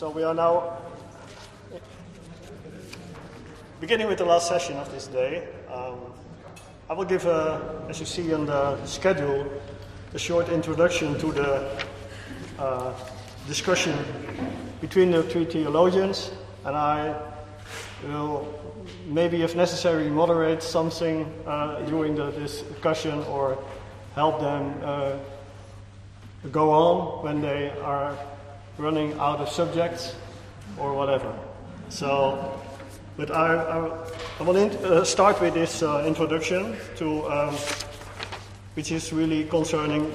So we are now beginning with the last session of this day. I will give, as you see on the schedule, a short introduction to the discussion between the three theologians, and I will maybe, if necessary, moderate something during the discussion or help them go on when they are running out of subjects or whatever. So, but I will start with this introduction to, which is really concerning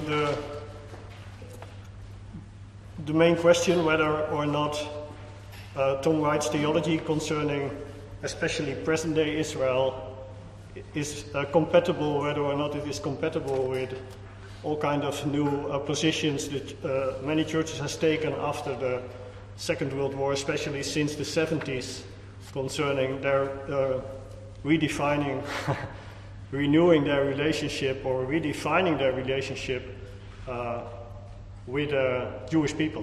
the main question whether or not Tom Wright's theology concerning especially present-day Israel is compatible, whether or not it is compatible with all kind of new positions that many churches has taken after the Second World War, especially since the 70s, concerning their redefining, renewing their relationship or redefining their relationship with Jewish people.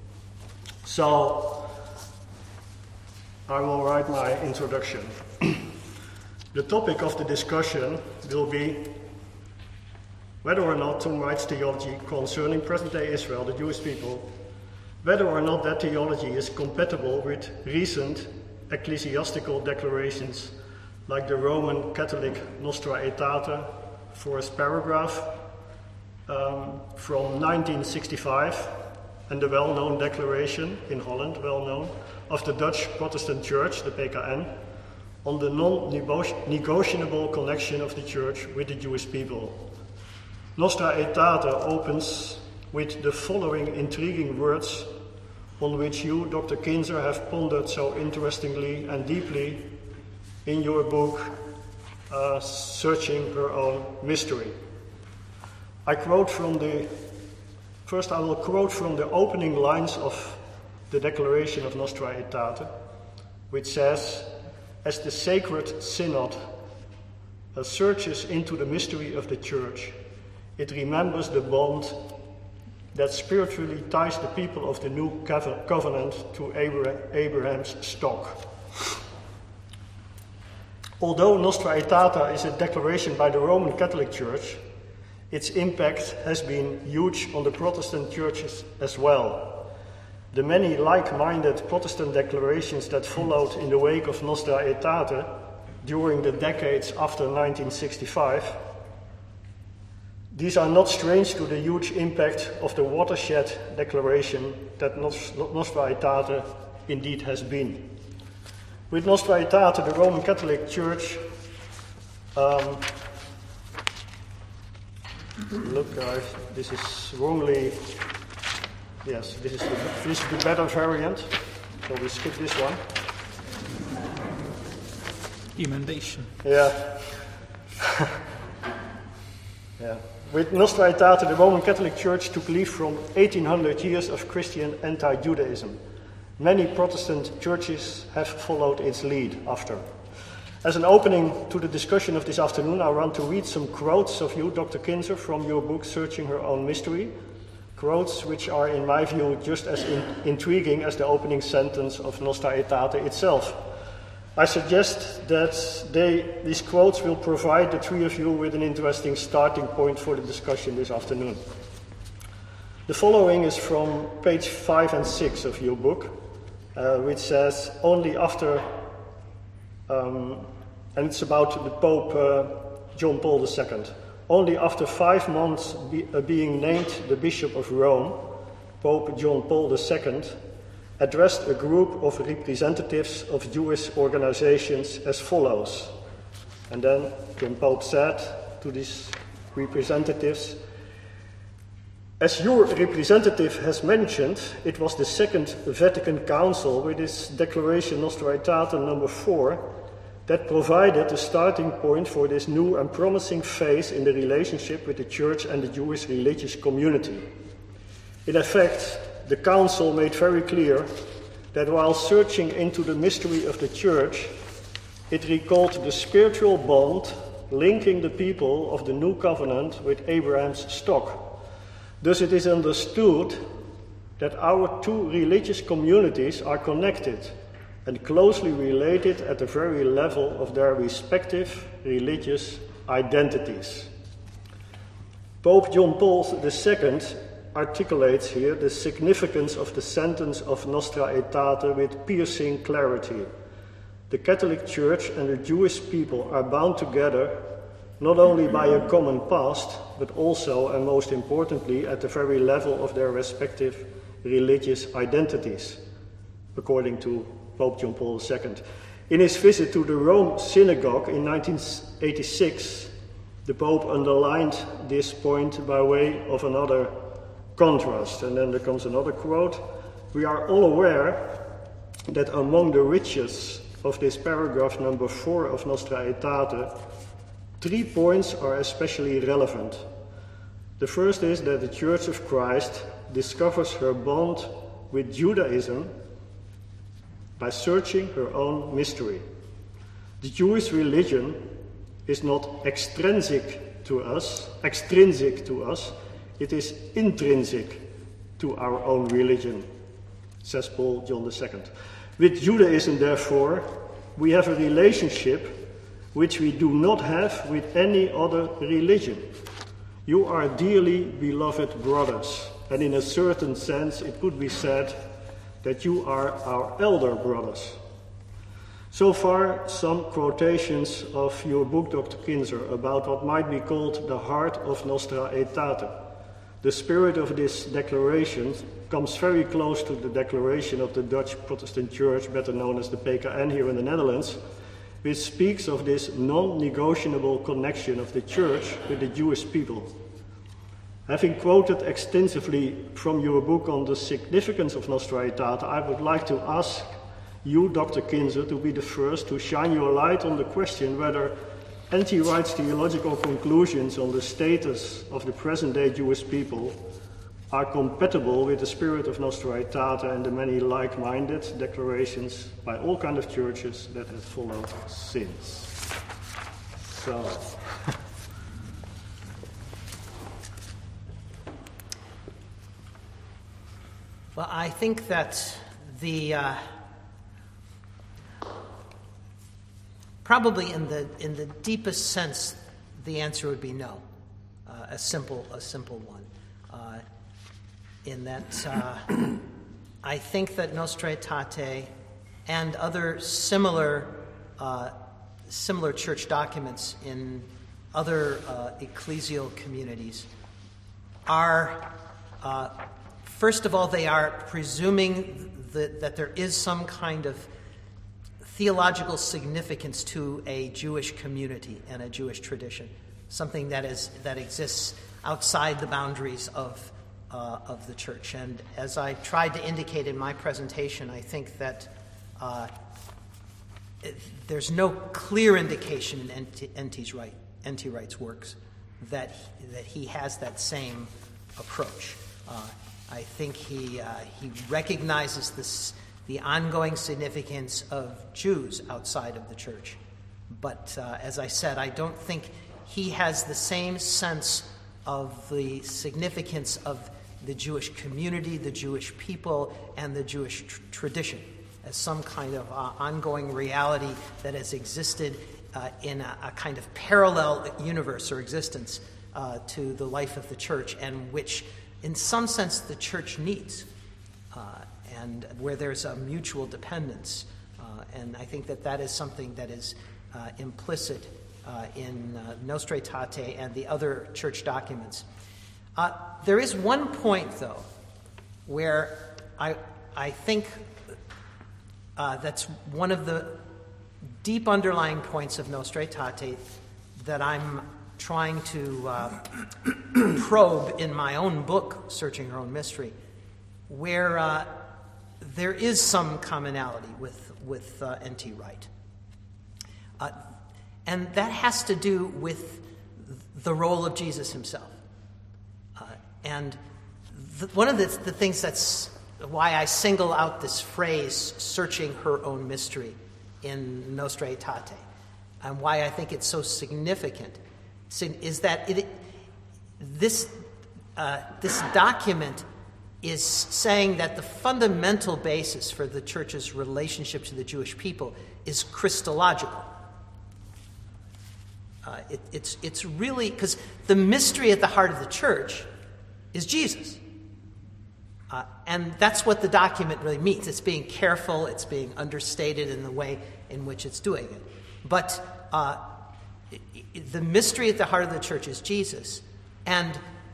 So I will write my introduction. The topic of the discussion will be whether or not Tom Wright's theology concerning present-day Israel, the Jewish people, whether or not that theology is compatible with recent ecclesiastical declarations like the Roman Catholic Nostra Aetate, first paragraph from 1965, and the well-known declaration in Holland, well-known, of the Dutch Protestant Church, the PKN, on the non-negotiable connection of the Church with the Jewish people. Nostra Aetate opens with the following intriguing words on which you, Dr. Kinzer, have pondered so interestingly and deeply in your book, Searching Her Own Mystery. I will quote from the opening lines of the declaration of Nostra Aetate, which says, as the sacred synod searches into the mystery of the Church, it remembers the bond that spiritually ties the people of the new covenant to Abraham's stock. Although Nostra Aetate is a declaration by the Roman Catholic Church, its impact has been huge on the Protestant churches as well. The many like-minded Protestant declarations that followed in the wake of Nostra Aetate during the decades after 1965, these are not strange to the huge impact of the watershed declaration that Nostra Aetate indeed has been. With Nostra Aetate, the Roman Catholic Church, this is wrongly, yes, this is the better variant, so we skip this one. Emendation. Yeah. Yeah. With Nostra Aetate, the Roman Catholic Church took leave from 1800 years of Christian anti-Judaism. Many Protestant churches have followed its lead after. As an opening to the discussion of this afternoon, I want to read some quotes of you, Dr. Kinzer, from your book, Searching Her Own Mystery. Quotes which are, in my view, just as intriguing as the opening sentence of Nostra Aetate itself. I suggest that these quotes will provide the three of you with an interesting starting point for the discussion this afternoon. The following is from page 5 and 6 of your book, which says, only after, and it's about the Pope John Paul II, only after 5 months being named the Bishop of Rome, Pope John Paul II addressed a group of representatives of Jewish organizations as follows. And then John Pope said to these representatives, as your representative has mentioned, it was the Second Vatican Council with its Declaration Nostra Aetate number 4 that provided the starting point for this new and promising phase in the relationship with the Church and the Jewish religious community. In effect, the Council made very clear that while searching into the mystery of the Church, it recalled the spiritual bond linking the people of the New Covenant with Abraham's stock. Thus it is understood that our two religious communities are connected and closely related at the very level of their respective religious identities. Pope John Paul II articulates here the significance of the sentence of Nostra Aetate with piercing clarity. The Catholic Church and the Jewish people are bound together not only by a common past, but also, and most importantly, at the very level of their respective religious identities, according to Pope John Paul II. In his visit to the Rome Synagogue in 1986, the Pope underlined this point by way of another contrast. And then there comes another quote. We are all aware that among the riches of this paragraph number 4 of Nostra Aetate, 3 points are especially relevant. The first is that the Church of Christ discovers her bond with Judaism by searching her own mystery. The Jewish religion is not extrinsic to us, it is intrinsic to our own religion, says Paul John II. With Judaism, therefore, we have a relationship which we do not have with any other religion. You are dearly beloved brothers, and in a certain sense it could be said that you are our elder brothers. So far, some quotations of your book, Dr. Kinzer, about what might be called the heart of Nostra Aetate. The spirit of this declaration comes very close to the declaration of the Dutch Protestant Church, better known as the PKN here in the Netherlands, which speaks of this non-negotiable connection of the Church with the Jewish people. Having quoted extensively from your book on the significance of Nostra Aetate, I would like to ask you, Dr. Kinzer, to be the first to shine your light on the question whether N.T. Wright's theological conclusions on the status of the present-day Jewish people are compatible with the spirit of Nostra Aetate and the many like-minded declarations by all kinds of churches that have followed since. So, well, I think that probably in the deepest sense, the answer would be no, a simple one. In that I think that Nostra Aetate and other similar church documents in other ecclesial communities are, first of all, they are presuming that there is some kind of theological significance to a Jewish community and a Jewish tradition, something that exists outside the boundaries of the church. And as I tried to indicate in my presentation, I think that there's no clear indication in N.T. Wright's works that he has that same approach. I think he recognizes the ongoing significance of Jews outside of the church. But as I said, I don't think he has the same sense of the significance of the Jewish community, the Jewish people, and the Jewish tradition as some kind of ongoing reality that has existed in a kind of parallel universe or existence to the life of the church, and which, in some sense, the church needs, and where there's a mutual dependence. And I think that is something that is implicit in Nostra Aetate and the other church documents. There is one point, though, where I think that's one of the deep underlying points of Nostra Aetate that I'm trying to probe in my own book, Searching Her Own Mystery, where there is some commonality with N.T. Wright. And that has to do with the role of Jesus himself. And one of the things that's why I single out this phrase, searching her own mystery, in Nostra Aetate, and why I think it's so significant, is that this document is saying that the fundamental basis for the church's relationship to the Jewish people is Christological. It's really, because the mystery at the heart of the church is Jesus. And that's what the document really means. It's being careful, it's being understated in the way in which it's doing it. But the mystery at the heart of the church is Jesus. And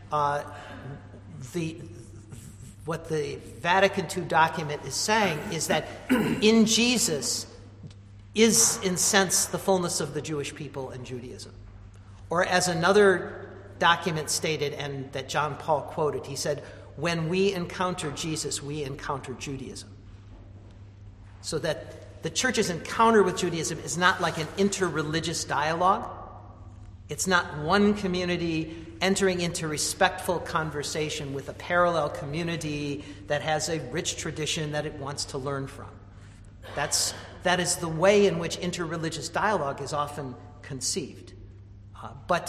what the Vatican II document is saying is that in Jesus is, in sense, the fullness of the Jewish people and Judaism. Or as another document stated, and that John Paul quoted, he said, when we encounter Jesus, we encounter Judaism. So that the church's encounter with Judaism is not like an interreligious dialogue. It's not one community entering into respectful conversation with a parallel community that has a rich tradition that it wants to learn from. That is the way in which interreligious dialogue is often conceived. But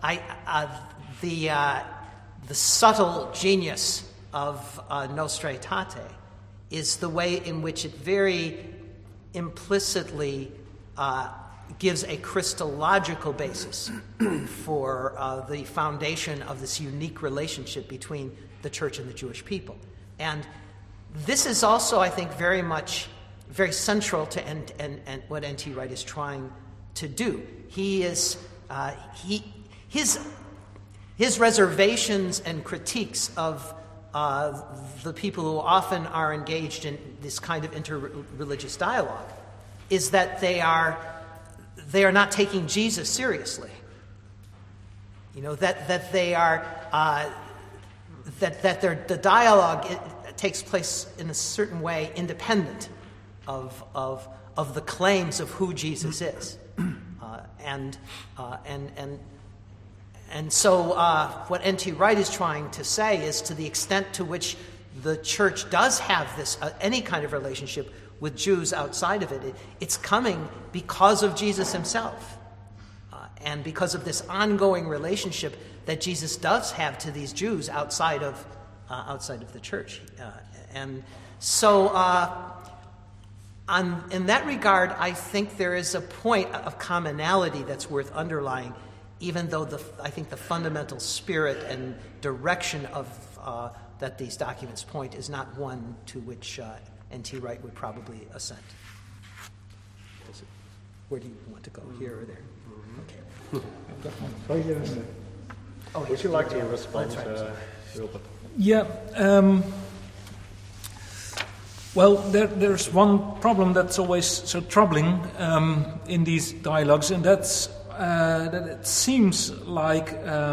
the subtle genius of Nostra Aetate is the way in which it very implicitly gives a Christological basis for the foundation of this unique relationship between the church and the Jewish people. And this is also, I think, very central to what N.T. Wright is trying to do. His reservations and critiques of the people who often are engaged in this kind of interreligious dialogue is that they are not taking Jesus seriously. That they are the dialogue takes place in a certain way independent of the claims of who Jesus is, and so what N.T. Wright is trying to say is, to the extent to which the church does have this any kind of relationship with Jews outside of it, it's coming because of Jesus himself, and because of this ongoing relationship that Jesus does have to these Jews outside of the church, and so in that regard, I think there is a point of commonality that's worth underlying, even though I think the fundamental spirit and direction of that these documents point is not one to which N.T. Wright would probably assent. Where do you want to go, here or there? Okay. Would you like to respond, Wilbert? Yeah. Well, there's one problem that's always so troubling in these dialogues, and that's that it seems like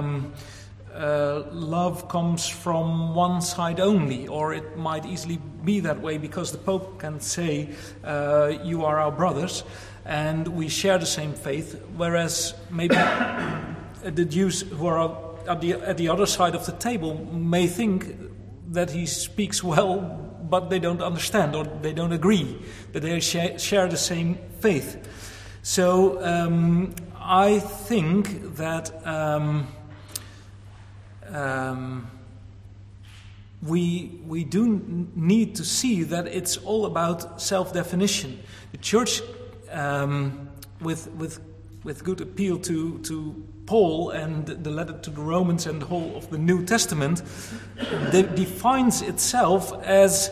love comes from one side only, or it might easily be that way, because the Pope can say, you are our brothers, and we share the same faith, whereas maybe the Jews who are at the other side of the table may think that he speaks well, but they don't understand, or they don't agree that they share the same faith. So I think that we do need to see that it's all about self-definition. The Church, with good appeal to Paul and the letter to the Romans and the whole of the New Testament, defines itself as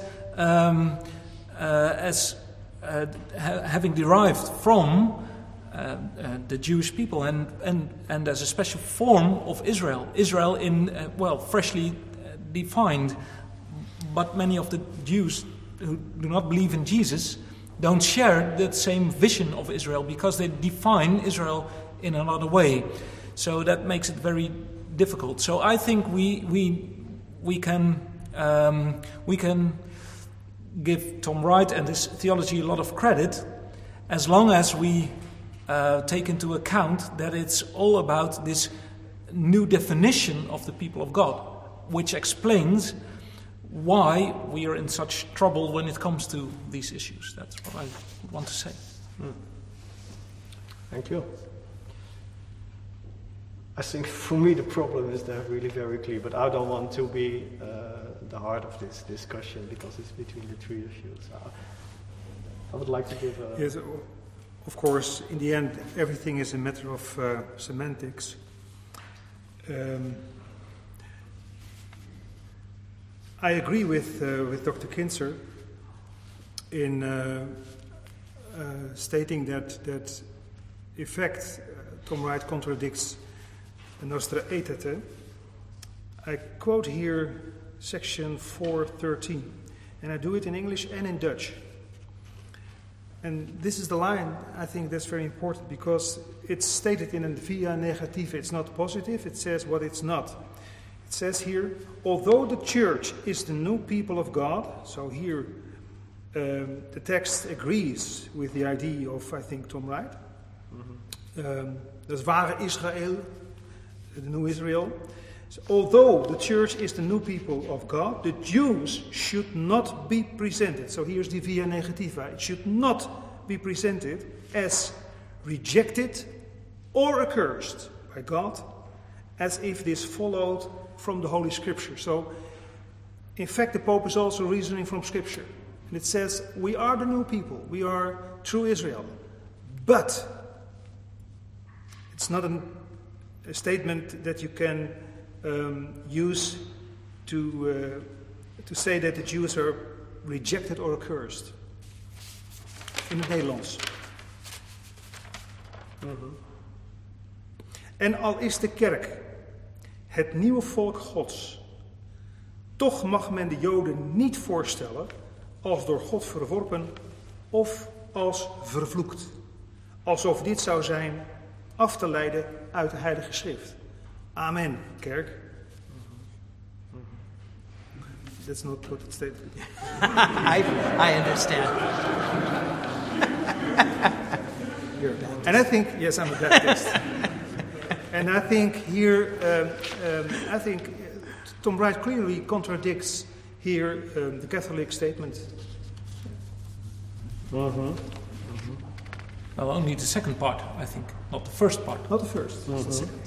having derived from the Jewish people and as a special form of Israel. Israel freshly defined, but many of the Jews who do not believe in Jesus don't share that same vision of Israel, because they define Israel in another way. So that makes it very difficult. So I think we can give Tom Wright and his theology a lot of credit, as long as we take into account that it's all about this new definition of the people of God, which explains why we are in such trouble when it comes to these issues. That's what I want to say. Thank you. I think for me the problem is there really very clear, but I don't want to be the heart of this discussion because it's between the three of you. So I would like to give a... Yes, of course, in the end, everything is a matter of semantics. I agree with Dr. Kinzer in stating that in fact Tom Wright contradicts Nostra Aetate. I quote here section 4:13, and I do it in English and in Dutch. And this is the line, I think that's very important, because it's stated in a via negativa. It's not positive, it says what it's not. It says here, although the church is the new people of God, so here the text agrees with the idea of, I think, Tom Wright. Das wahre Israel, the new Israel. So, although the church is the new people of God, the Jews should not be presented. So here's the via negativa. It should not be presented as rejected or accursed by God, as if this followed from the Holy Scripture. So, in fact, the Pope is also reasoning from Scripture. And it says, we are the new people. We are true Israel. But it's not a statement that you can use to say that the Jews are rejected or accursed. In het Nederlands. En al is de kerk het nieuwe volk Gods, toch mag men de Joden niet voorstellen als door God verworpen of als vervloekt. Alsof dit zou zijn af te leiden uit de Heilige Schrift. Amen, kerk. That's not what it stated. I understand. You're a Baptist. And I think, yes, I'm a Baptist. And I think here, Tom Wright clearly contradicts here the Catholic statement. Well, only the second part, I think, not the first part. Not the first, it's the second.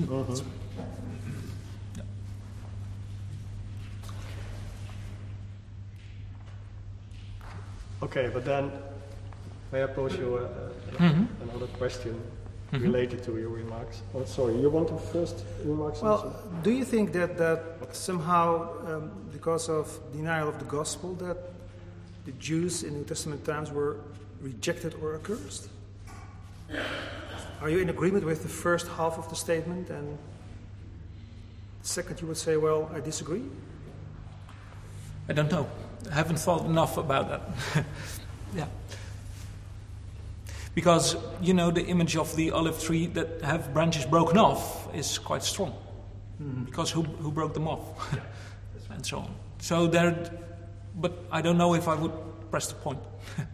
Okay, but then may I pose you another question related to your remarks? Oh, sorry, you want to first remark something? Well, do you think that somehow, because of denial of the gospel, that the Jews in New Testament times were rejected or accursed? Are you in agreement with the first half of the statement, and the second you would say, well, I disagree? I don't know. I haven't thought enough about that. Yeah. Because, you know, the image of the olive tree that have branches broken off is quite strong. Because who broke them off? And so on. So there, but I don't know if I would press the point.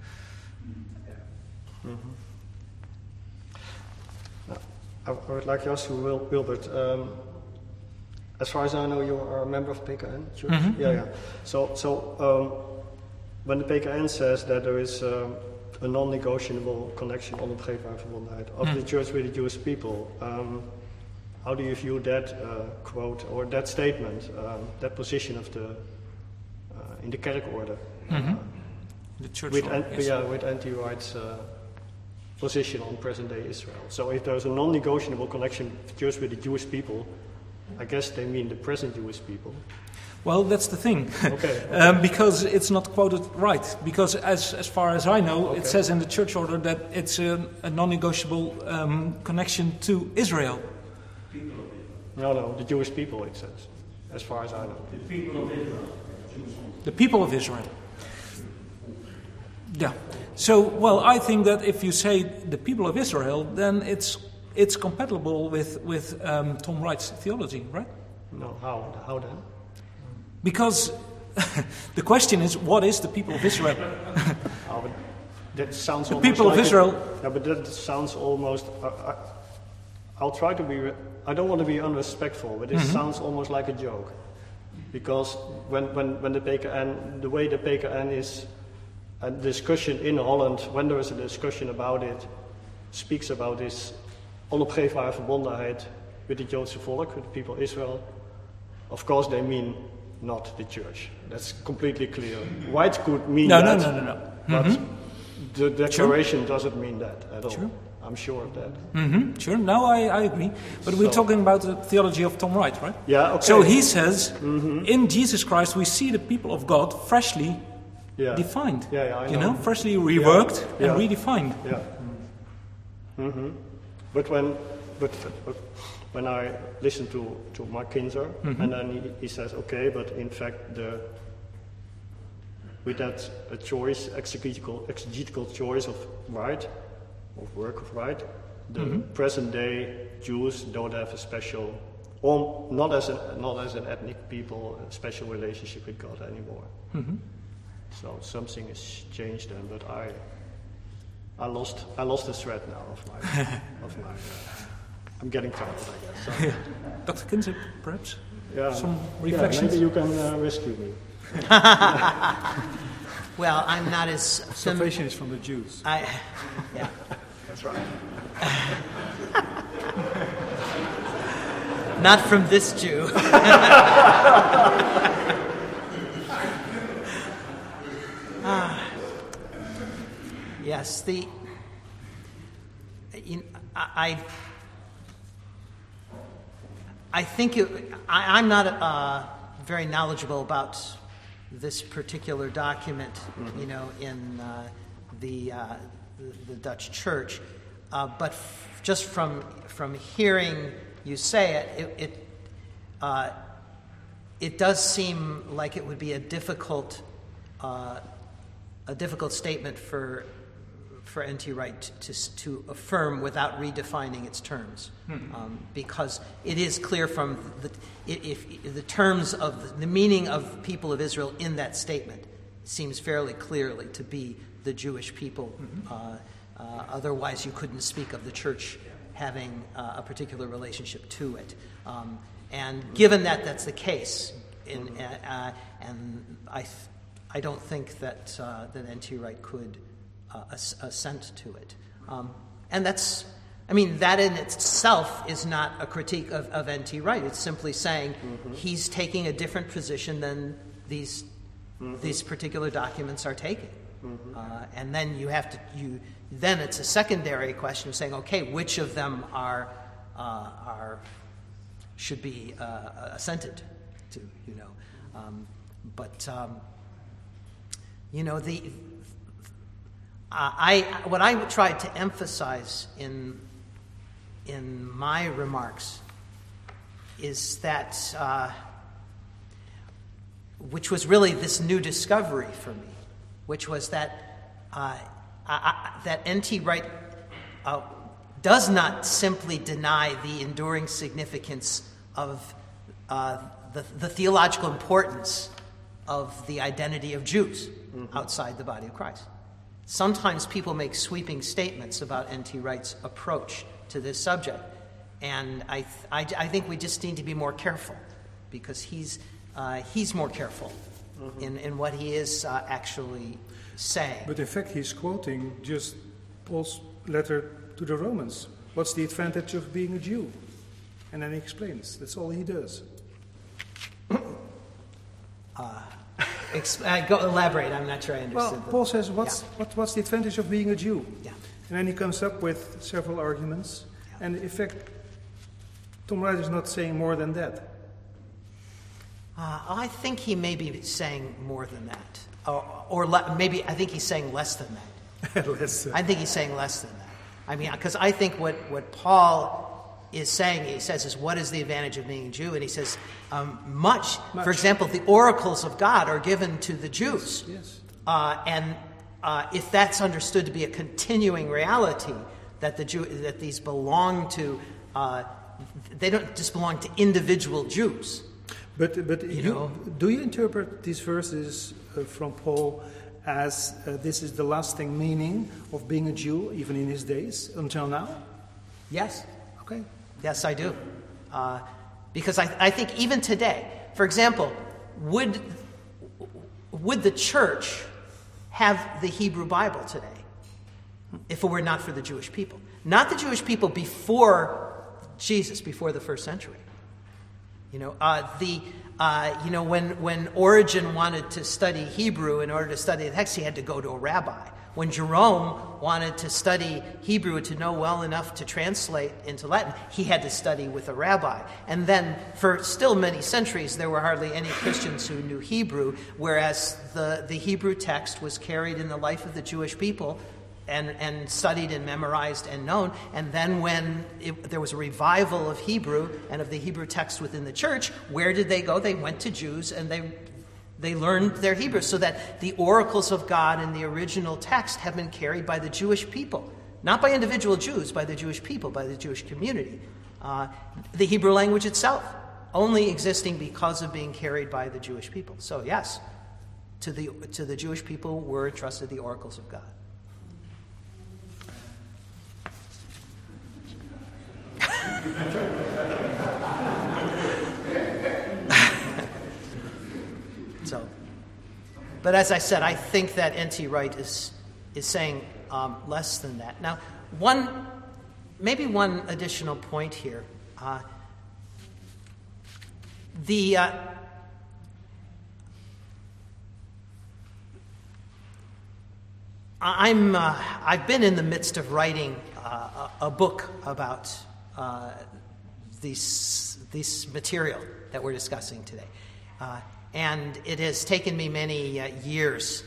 I would like to ask you, Wilbert, as far as I know, you are a member of PKN Church? Yeah. So when the PKN says that there is a non-negotiable connection, onopgeefbare verbondenheid, of the church with the Jewish people, how do you view that quote or that statement, that position of the in the Kerkorde? The church with yes. with anti-Wright's position on present-day Israel. So if there's a non-negotiable connection of the church with the Jewish people, I guess they mean the present Jewish people. Well, that's the thing. Okay. Because it's not quoted right. Because as far as I know, it says in the church order that it's a non-negotiable connection to Israel. No, the Jewish people, it says, as far as I know. The people of Israel. The people of Israel. Yeah. So, well, I think that if you say the people of Israel, then it's compatible with Tom Wright's theology, right? No, how then? Because the question is, what is the people of Israel? But that sounds the almost people like of Israel. Yeah, but that sounds almost. I'll try to be. I don't want to be unrespectful, but it sounds almost like a joke, because when the PKN, the way the PKN is, a discussion in Holland, when there is a discussion about it, speaks about this onopgeefbare verbondenheid with the Joodse volk, with the people of Israel, of course they mean not the church. That's completely clear. White could mean No. but the declaration doesn't mean that at all. True. I'm sure of that. Sure, no, I agree. But we're talking about the theology of Tom Wright, right? Yeah, okay. So he says, in Jesus Christ we see the people of God freshly defined. I know. Freshly reworked and Yeah. redefined. Yeah. But when I listen to Mark Kinzer, and then he says, okay, but in fact with that choice, exegetical choice of right, of work of right, the present day Jews don't have a special, or not as an ethnic people, a special relationship with God anymore. So something has changed then, but I lost the thread now of my I'm getting tired, I guess. So. Dr. Kinzer, perhaps? Yeah. Some reflections? Maybe you can rescue me. Well, I'm not as... Salvation is from the Jews. Yeah. That's right. Not from this Jew. Yes, I think I'm not very knowledgeable about this particular document, in the Dutch Church, but just from hearing you say it does seem like it would be a difficult statement for N.T. Wright to affirm without redefining its terms, because it is clear from the terms of the meaning of people of Israel in that statement seems fairly clearly to be the Jewish people. Otherwise, you couldn't speak of the church having a particular relationship to it. And given that that's the case, and I don't think that N.T. Wright could assent to it. And that in itself is not a critique of N.T. Wright. It's simply saying he's taking a different position than these particular documents are taking. And then then it's a secondary question of saying, okay, which of them should be assented to, what I tried to emphasize in my remarks is that, which was really this new discovery for me, which was that that N.T. Wright does not simply deny the enduring significance of the theological importance of the identity of Jews outside the body of Christ. Sometimes people make sweeping statements about N.T. Wright's approach to this subject, and I think we just need to be more careful, because he's more careful in what he is actually saying. But in fact, he's quoting just Paul's letter to the Romans. What's the advantage of being a Jew? And then he explains. That's all he does. Go elaborate. I'm not sure I understood. Well, Paul says, what's the advantage of being a Jew? Yeah. And then he comes up with several arguments. Yeah. And in fact, Tom Wright is not saying more than that. I think he may be saying more than that. Maybe I think he's saying less than that. I think he's saying less than that. Because I think what Paul is saying, he says, is what is the advantage of being a Jew? And he says, much. For example, the oracles of God are given to the Jews. Yes. And if that's understood to be a continuing reality, that that these belong to, they don't just belong to individual Jews. But do you interpret these verses from Paul as this is the lasting meaning of being a Jew, even in his days, until now? Yes. Okay. Yes, I do. Because I think even today, for example, would the church have the Hebrew Bible today if it were not for the Jewish people? Not the Jewish people before Jesus, before the first century. When Origen wanted to study Hebrew, in order to study the text, he had to go to a rabbi. When Jerome wanted to study Hebrew to know well enough to translate into Latin, he had to study with a rabbi. And then for still many centuries, there were hardly any Christians who knew Hebrew, whereas the Hebrew text was carried in the life of the Jewish people and studied and memorized and known. And then when there was a revival of Hebrew and of the Hebrew text within the church, where did they go? They went to Jews and they learned their Hebrew, so that the oracles of God in the original text have been carried by the Jewish people. Not by individual Jews, by the Jewish people, by the Jewish community. The Hebrew language itself only existing because of being carried by the Jewish people. So yes, to the Jewish people were entrusted the oracles of God. But as I said, I think that N.T. Wright is saying less than that. Now, maybe one additional point here. I've been in the midst of writing a book about this material that we're discussing today. And it has taken me many years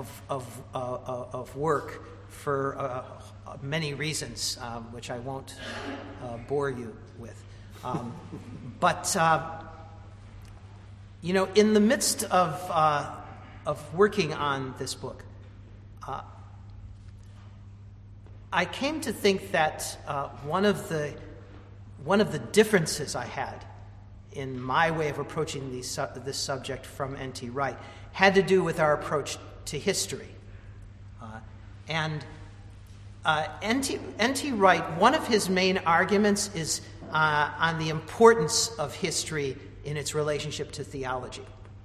of work for many reasons, which I won't bore you with. But in the midst of working on this book, I came to think that one of the differences I had in my way of approaching this subject from N.T. Wright had to do with our approach to history. N.T. Wright, one of his main arguments is on the importance of history in its relationship to theology.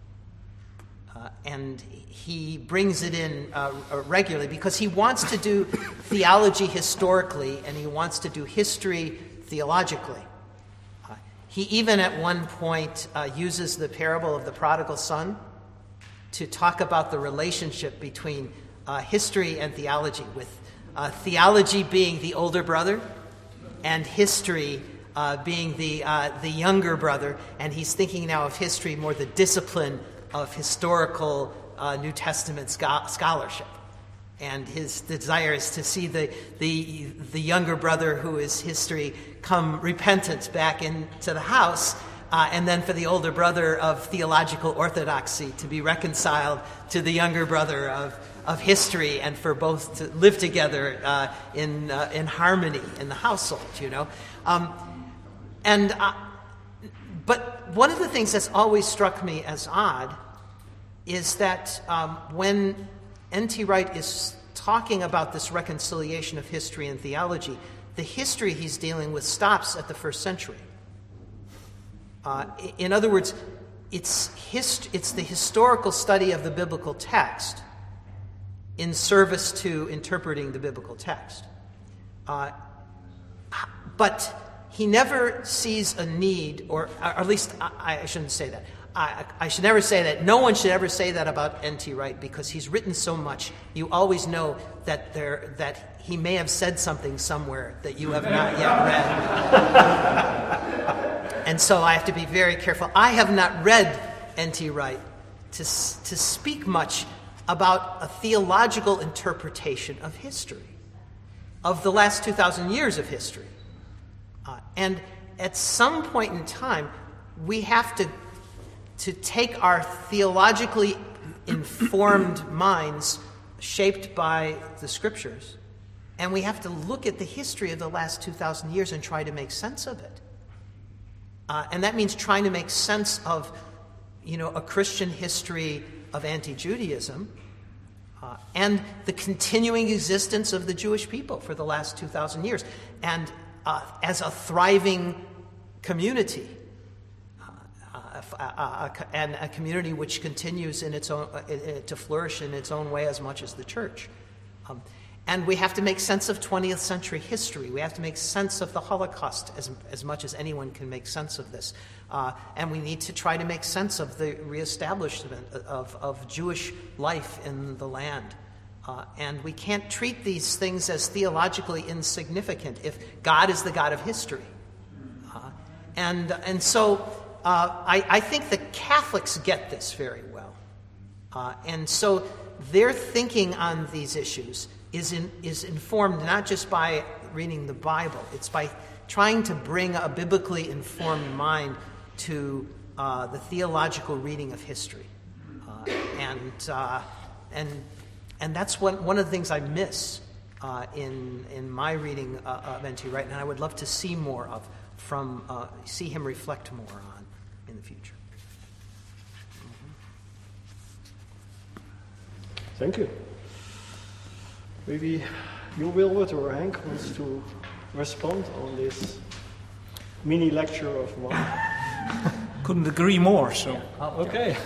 And he brings it in regularly because he wants to do theology historically and he wants to do history theologically. He even at one point uses the parable of the prodigal son to talk about the relationship between history and theology, with theology being the older brother and history being the younger brother. And he's thinking now of history more the discipline of historical New Testament scholarship. And his desire is to see the younger brother, who is history, come repentant back into the house, and then for the older brother of theological orthodoxy to be reconciled to the younger brother of history, and for both to live together in harmony in the household. But one of the things that's always struck me as odd is that when N.T. Wright is talking about this reconciliation of history and theology, the history he's dealing with stops at the first century. In other words, it's the historical study of the biblical text in service to interpreting the biblical text. But he never sees a need, or at least I shouldn't say that. I should never say that. No one should ever say that about N.T. Wright, because he's written so much. You always know that he may have said something somewhere that you have not yet read. And so I have to be very careful. I have not read N.T. Wright to speak much about a theological interpretation of history, of the last 2,000 years of history. And at some point in time, we have to take our theologically informed minds shaped by the Scriptures, and we have to look at the history of the last 2,000 years and try to make sense of it. And that means trying to make sense of, a Christian history of anti-Judaism and the continuing existence of the Jewish people for the last 2,000 years, and as a thriving community. And a community which continues in its own to flourish in its own way as much as the church. And we have to make sense of 20th century history. We have to make sense of the Holocaust as much as anyone can make sense of this. And we need to try to make sense of the reestablishment of Jewish life in the land. And we can't treat these things as theologically insignificant if God is the God of history. And so I think the Catholics get this very well. And so their thinking on these issues is informed not just by reading the Bible. It's by trying to bring a biblically informed mind to the theological reading of history. And that's one of the things I miss in my reading of N.T. Wright, and I would love to see more of see him reflect more on in the future. Thank you. Maybe you, Wilbert, or Henk wants to respond on this mini lecture of Mark. Couldn't agree more. So Okay.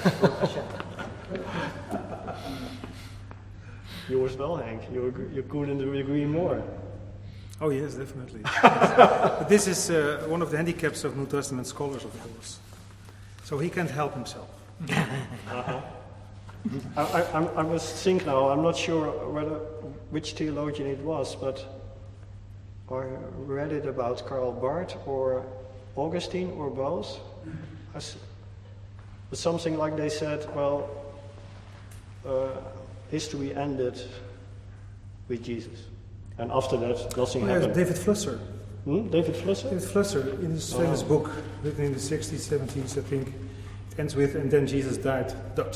You as well, Henk. You couldn't agree more. Oh yes, definitely. But this is one of the handicaps of New Testament scholars, of course. So he can't help himself. I must think now. I'm not sure which theologian it was, but I read it about Karl Barth or Augustine or both. Something like they said, well, history ended with Jesus. And after that, nothing happened. David Flusser. David Flusser? David Flusser, in his famous book, written in the 60s, 70s, I think, it ends with, and then Jesus died, dot.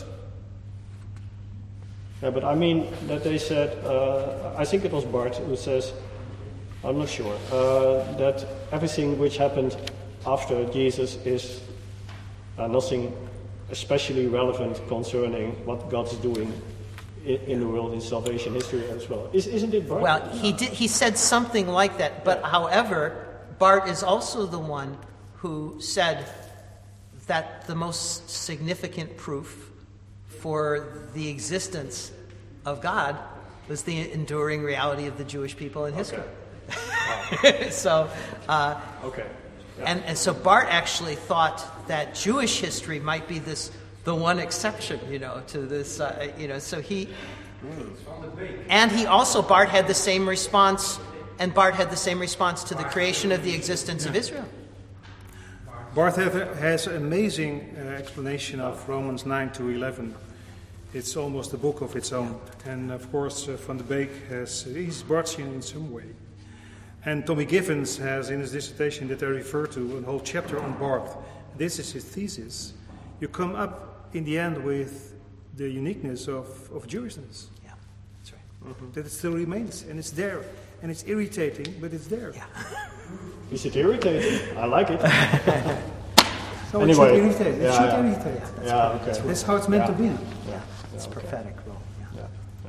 Yeah, but I mean that they said, I think it was Barth who says, I'm not sure, that everything which happened after Jesus is nothing especially relevant concerning what God's doing in the world in salvation history as well. Isn't it Barth? Well, he said something like that, but however, Barth is also the one who said that the most significant proof for the existence of God was the enduring reality of the Jewish people in history. Okay. So, Okay. Yeah. and so Barth actually thought that Jewish history might be the one exception, to this, so he, and he also, Barth had the same response, to the creation of the existence of Israel. Barth has an amazing explanation of Romans 9 to 11. It's almost a book of its own. And of course, Van de Beek he's Barthian in some way. And Tommy Givens has, in his dissertation that I refer to, a whole chapter on Barth. This is his thesis. You come up in the end with the uniqueness of Jewishness. Yeah, that's right. Mm-hmm. That it still remains, and it's there. And it's irritating, but it's there. Yeah. Is it irritating? I like it. So Anyway, it should irritate. It should irritate. Okay. That's how it's meant to be. Yeah, it's prophetic role. Yeah.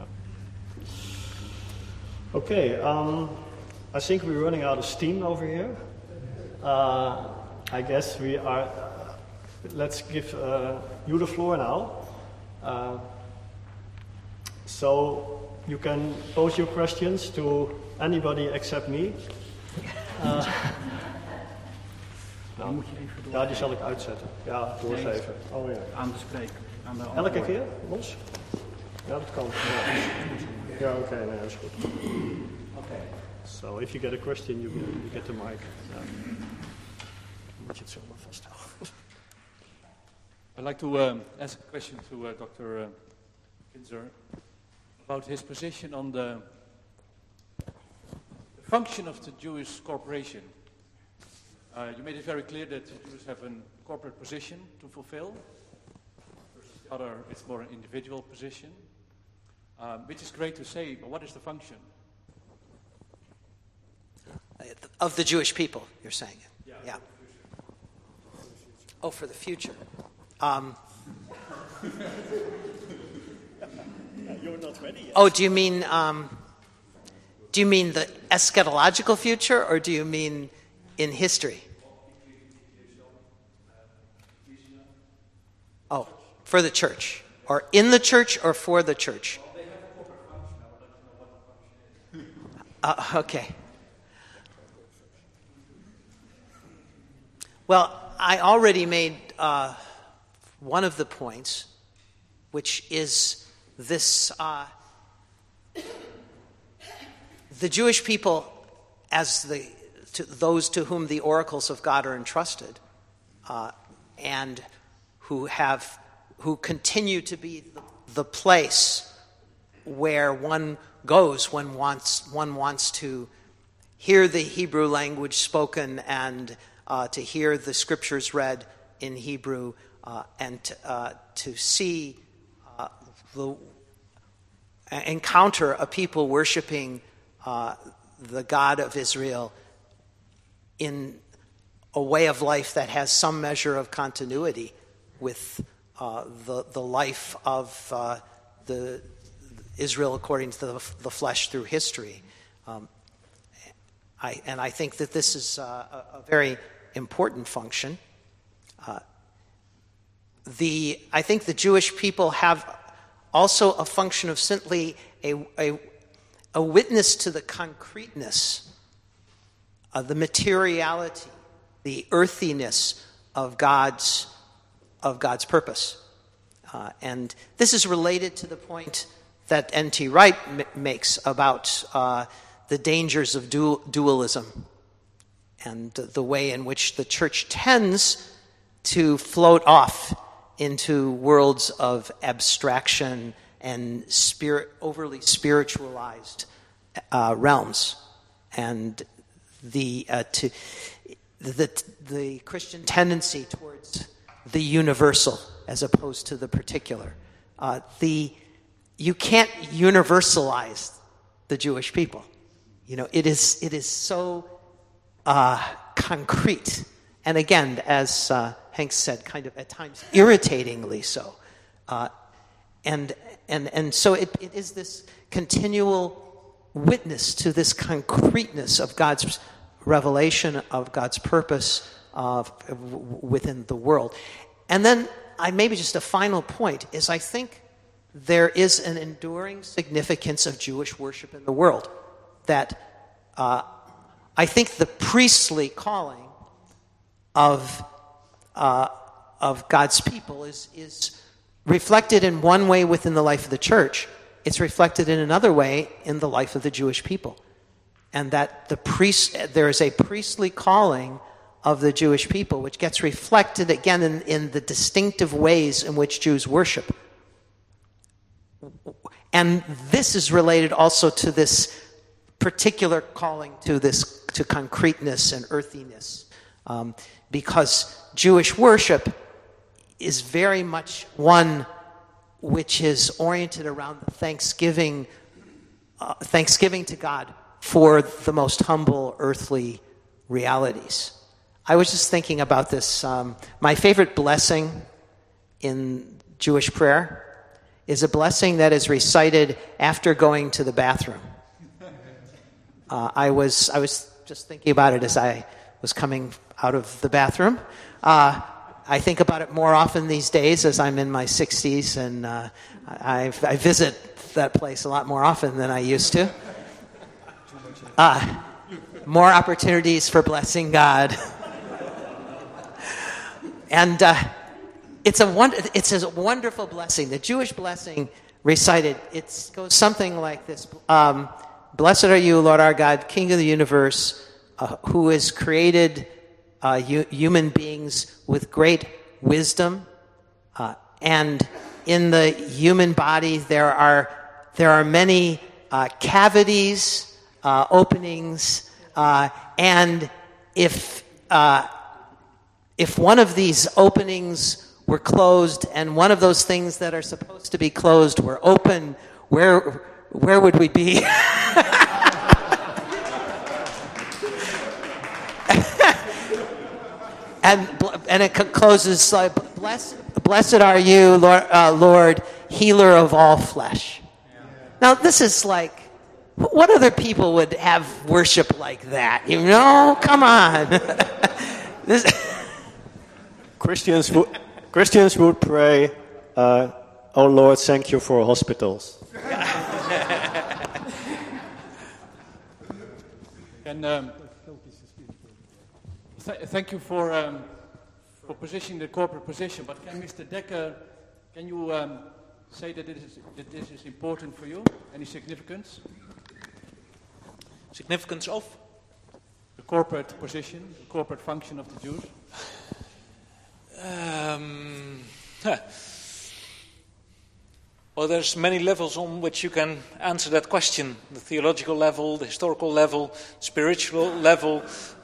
Okay, I think we're running out of steam over here. I guess we are. Let's give you the floor now. So you can pose your questions to anybody except me. Nou, ja, die zal ik uitzetten. Ja, doorgeven. Oh ja. Aan de spreker. Aan de Elke keer? Los? Ja, dat kan. Ja, oké, nee, dat is goed. Okay. So if you get a question, you get the mic. Moet je het zo maar vasthouden. I'd like to ask a question to Dr. Kinzer about his position on the function of the Jewish corporation. You made it very clear that the Jews have a corporate position to fulfill. Versus the other, it's more an individual position, which is great to say, but what is the function? Of the Jewish people, you're saying. Yeah. Oh, for the future. You're not ready yet. Oh, do you mean the eschatological future, or do you mean in history? Oh, for the church, or in the church, or for the church? Okay. Well, I already made one of the points, which is this: the Jewish people, as those to whom the oracles of God are entrusted, and who continue to be the place where one goes when one wants to hear the Hebrew language spoken and to hear the scriptures read in Hebrew, and to see encounter a people worshiping the God of Israel in a way of life that has some measure of continuity with the life of the Israel according to the flesh through history. I think that this is a very important function. I think the Jewish people have also a function of simply a witness to the concreteness, the materiality, the earthiness of God's purpose. And this is related to the point that N.T. Wright makes about the dangers of dualism and the way in which the church tends to float off into worlds of abstraction and overly spiritualized realms, and the Christian tendency towards the universal as opposed to the particular. You can't universalize the Jewish people. It is so concrete, and again, as Hank said, kind of at times irritatingly so. And so it is this continual witness to this concreteness of God's revelation, of God's purpose within the world. And then maybe just a final point is I think there is an enduring significance of Jewish worship in the world, that I think the priestly calling of God's people is reflected in one way within the life of the church. It's reflected in another way in the life of the Jewish people. And that there is a priestly calling of the Jewish people, which gets reflected again in the distinctive ways in which Jews worship. And this is related also to this particular calling to concreteness and earthiness, because Jewish worship is very much one which is oriented around thanksgiving to God for the most humble earthly realities. I was just thinking about this. My favorite blessing in Jewish prayer is a blessing that is recited after going to the bathroom. I was just thinking about it as I was coming out of the bathroom. I think about it more often these days as I'm in my 60s, and I visit that place a lot more often than I used to. More opportunities for blessing God. And it's a wonderful blessing. The Jewish blessing recited, it goes something like this. Blessed are you, Lord our God, King of the universe, who has created human beings with great wisdom. And in the human body there are many cavities, openings, and if one of these openings were closed and one of those things that are supposed to be closed were open, where would we be? and it closes like, blessed are you, Lord, healer of all flesh. Now this is like, what other people would have worship like that? Come on. Christians would pray, "Oh Lord, thank you for hospitals." Thank you for positioning the corporate position, but can Mr. Dekker, can you say that this is important for you? Any significance? Significance of? The corporate position, the corporate function of the Jews? Well, there's many levels on which you can answer that question. The theological level, the historical level, spiritual level.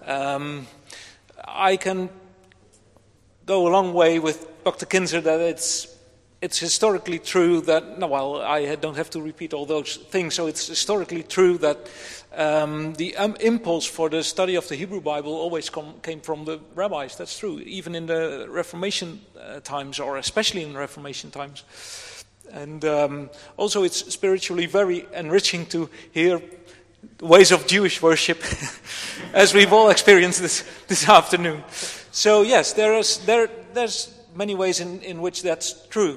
I can go a long way with Dr. Kinzer that it's historically true that, I don't have to repeat all those things, so it's historically true that the impulse for the study of the Hebrew Bible always came from the rabbis. That's true, even in the Reformation times, or especially in Reformation times. And also it's spiritually very enriching to hear ways of Jewish worship, as we've all experienced this afternoon. So yes, there's many ways in which that's true.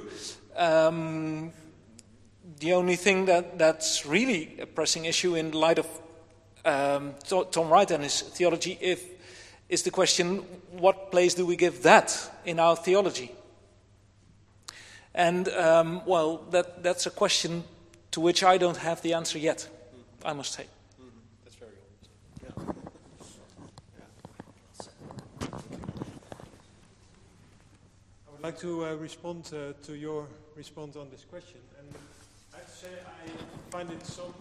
The only thing that's really a pressing issue in light of Tom Wright and his theology is the question, what place do we give that in our theology? And that's a question to which I don't have the answer yet, I must say. That's very good. I would like to respond to your response on this question, and I have to say I find it somehow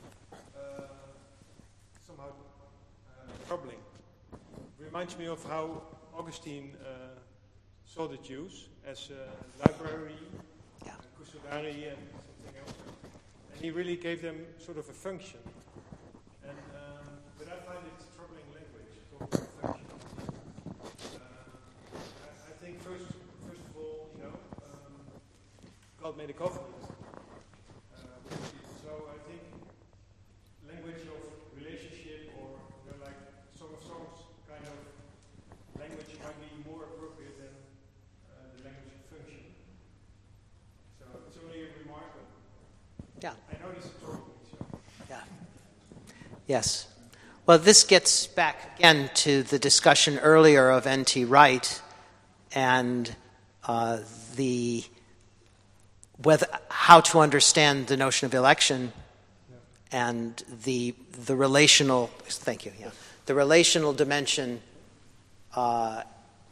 troubling. It reminds me of how Augustine saw the Jews as a library, custodari, and something else. And he really gave them sort of a function. And but I find it troubling language, talking about function. I think first of all, God made a covenant with people. So I think language of relationship, or like Song of Songs kind of language, might be more appropriate than the language of function. So it's only a remark, but I know this is troubling. So. Yeah. Yes. Well, this gets back again to the discussion earlier of N.T. Wright and how to understand the notion of election and the relational. Thank you. Yeah, the relational dimension and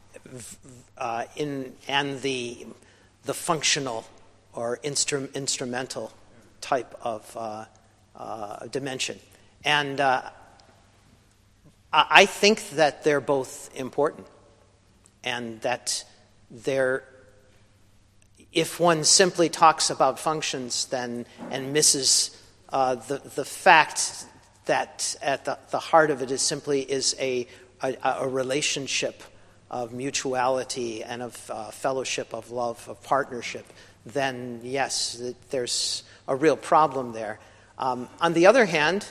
the functional or instrumental type of dimension, and I think that they're both important, and that if one simply talks about functions then and misses the fact that at the heart of it is a relationship of mutuality and of fellowship, of love, of partnership, then yes, there's a real problem there. On the other hand,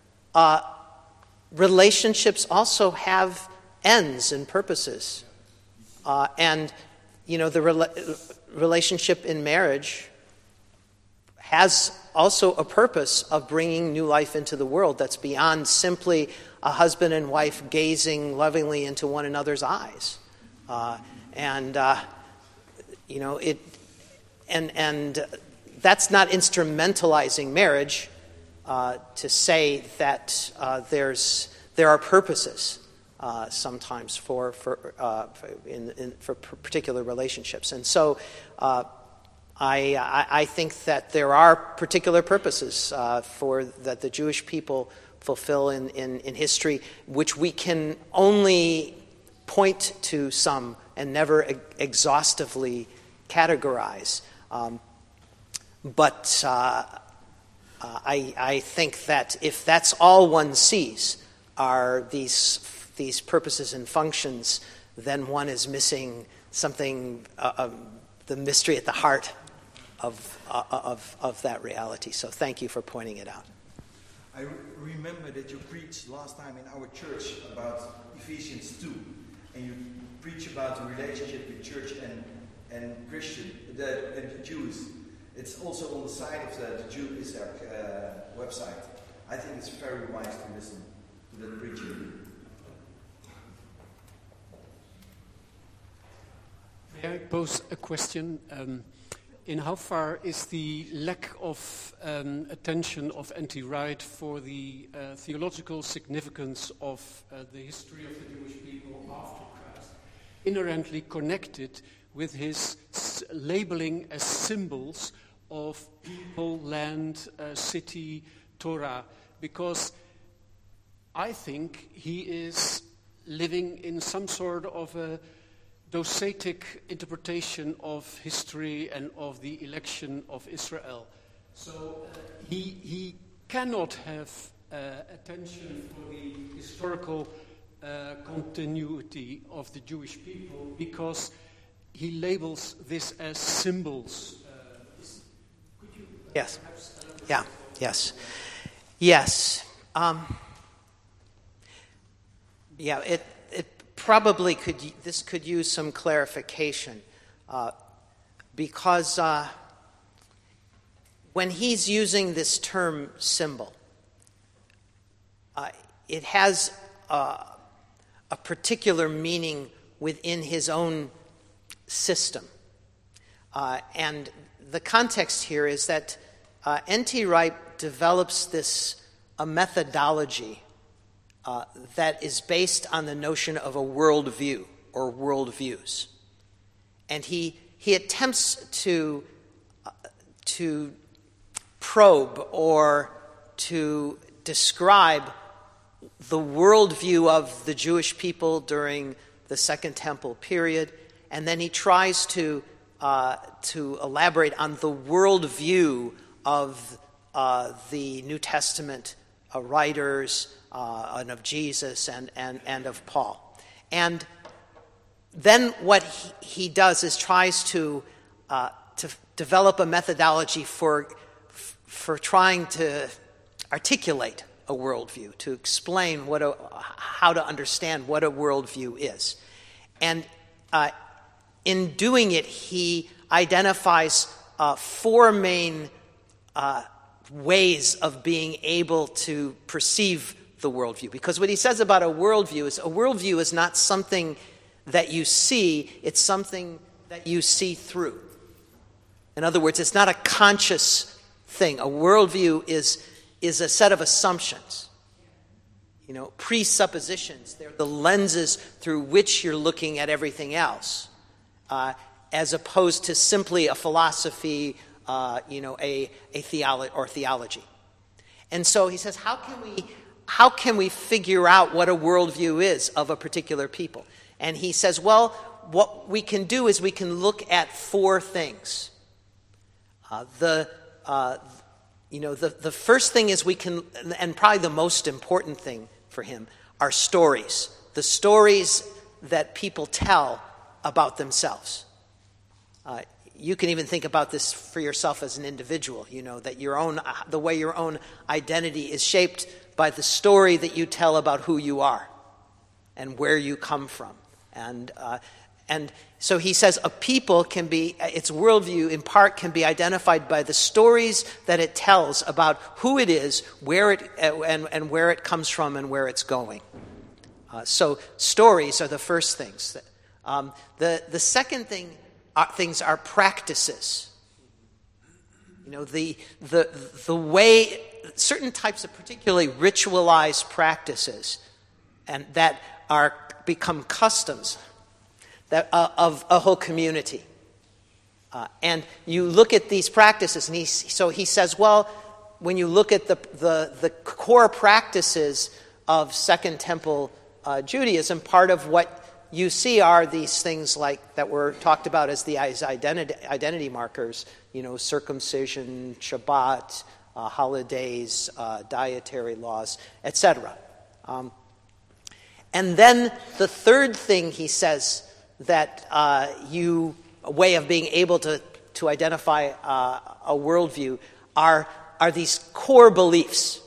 relationships also have ends and purposes. And, the relationship in marriage has also a purpose of bringing new life into the world that's beyond simply a husband and wife gazing lovingly into one another's eyes. And that's not instrumentalizing marriage to say that there are purposes sometimes for particular relationships, and so I think that there are particular purposes that the Jewish people fulfill in history, which we can only point to some and never exhaustively categorize. But I think that if that's all one sees are these purposes and functions, then one is missing something, the mystery at the heart of that reality. So thank you for pointing it out. I remember that you preached last time in our church about Ephesians 2, and you preach about the relationship with church and Christian, and the Jews. It's also on the side of the Jewish website. I think it's very wise to listen to the preacher. May I pose a question? In how far is the lack of attention of N.T. Wright for the theological significance of the history of the Jewish people after Christ inherently connected with his labeling as symbols of people, land, city, Torah? Because I think he is living in some sort of a docetic interpretation of history and of the election of Israel. So he cannot have attention for the historical continuity of the Jewish people because he labels this as symbols. Yes. Yeah. Yes. Yes. Yeah. It probably could use some clarification because when he's using this term symbol, it has a particular meaning within his own system. And the context here is that N.T. Wright develops a methodology that is based on the notion of a worldview or worldviews. And he attempts to probe or to describe the worldview of the Jewish people during the Second Temple period, and then he tries to elaborate on the worldview of the New Testament writers, and of Jesus and of Paul. And then what he does is tries to develop a methodology for trying to articulate a worldview, to explain how to understand what a worldview is. And in doing it, he identifies four main ways of being able to perceive the worldview. Because what he says about a worldview is not something that you see, it's something that you see through. In other words, it's not a conscious thing. A worldview is a set of assumptions, presuppositions. They're the lenses through which you're looking at everything else, as opposed to simply a philosophy, a theology. And so he says, how can we figure out what a worldview is of a particular people? And he says, well, what we can do is we can look at four things. The first thing is we can, and probably the most important thing for him, are stories. The stories that people tell about themselves. You can even think about this for yourself as an individual, that the way your own identity is shaped by the story that you tell about who you are and where you come from. And so he says a people its worldview in part can be identified by the stories that it tells about who it is, where it comes from and where it's going. So stories are the first things. The second things are practices. The way certain types of particularly ritualized practices, and that become customs of a whole community. And you look at these practices, and he says, well, when you look at the core practices of Second Temple Judaism, part of what you see are these things like that were talked about as the identity markers, circumcision, Shabbat, holidays, dietary laws, etc. And then the third thing he says that a way of being able to identify a worldview are these core beliefs.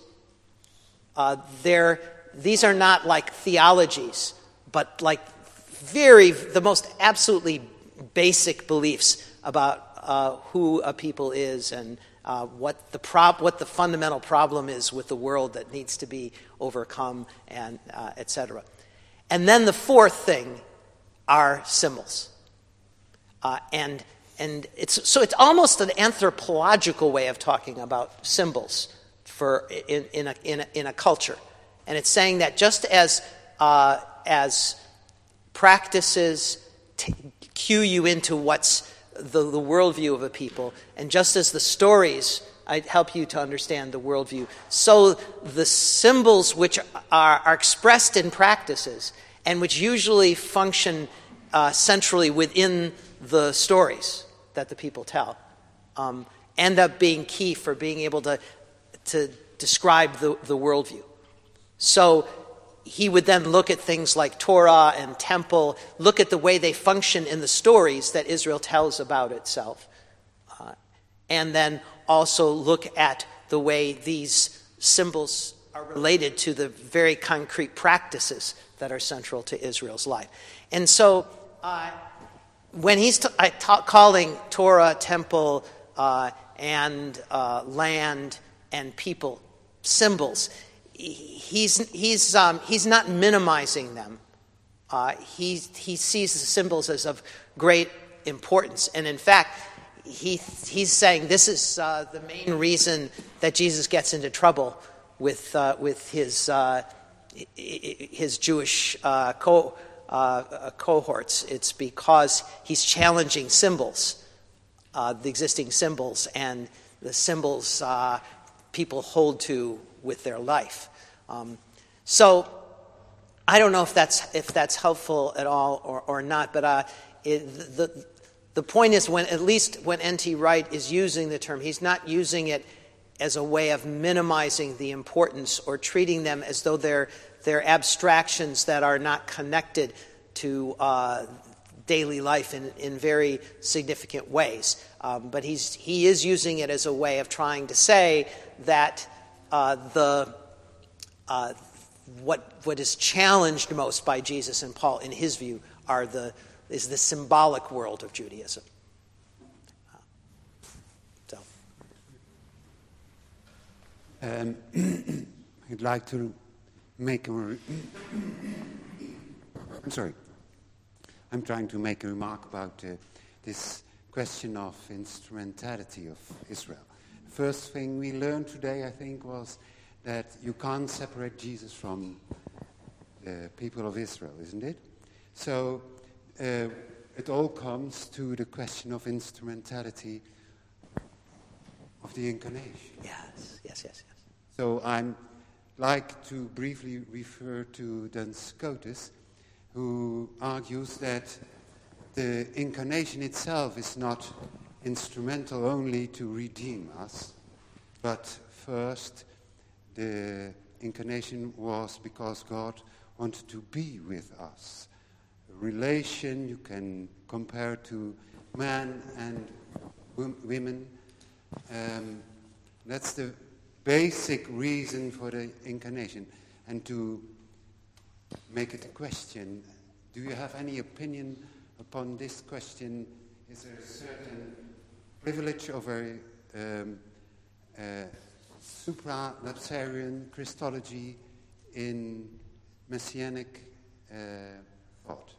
These are not like theologies, but like the most absolutely basic beliefs about who a people is and what the fundamental problem is with the world that needs to be overcome, and etc. And then the fourth thing are symbols, and it's almost an anthropological way of talking about symbols in a culture, and it's saying that just as practices cue you into what's the worldview of a people, and just as the stories help you to understand the worldview, so the symbols which are expressed in practices and which usually function centrally within the stories that the people tell end up being key for being able to describe the worldview. So he would then look at things like Torah and temple, look at the way they function in the stories that Israel tells about itself, and then also look at the way these symbols are related to the very concrete practices that are central to Israel's life. And so when he's calling Torah, temple, and land and people symbols, he's not minimizing them. He sees the symbols as of great importance, and in fact, he's saying this is the main reason that Jesus gets into trouble with his Jewish cohorts. It's because he's challenging symbols, the existing symbols, and the symbols people hold to with their life. So I don't know if that's helpful at all or not, but the point is, when N.T. Wright is using the term, he's not using it as a way of minimizing the importance or treating them as though they're abstractions that are not connected to daily life in very significant ways. But he is using it as a way of trying to say that what is challenged most by Jesus and Paul, in his view, is the symbolic world of Judaism. I'd like to make I'm sorry. I'm trying to make a remark about this question of instrumentality of Israel. First thing we learned today, I think, was that you can't separate Jesus from the people of Israel, isn't it? So it all comes to the question of instrumentality of the incarnation. Yes. So I'd like to briefly refer to Duns Scotus, who argues that the incarnation itself is not instrumental only to redeem us, but first the incarnation was because God wanted to be with us. A relation you can compare to man and women. That's the basic reason for the incarnation. And to make it a question, do you have any opinion upon this question? Is there a certain privilege over supra-Lapsarian Christology in Messianic thought?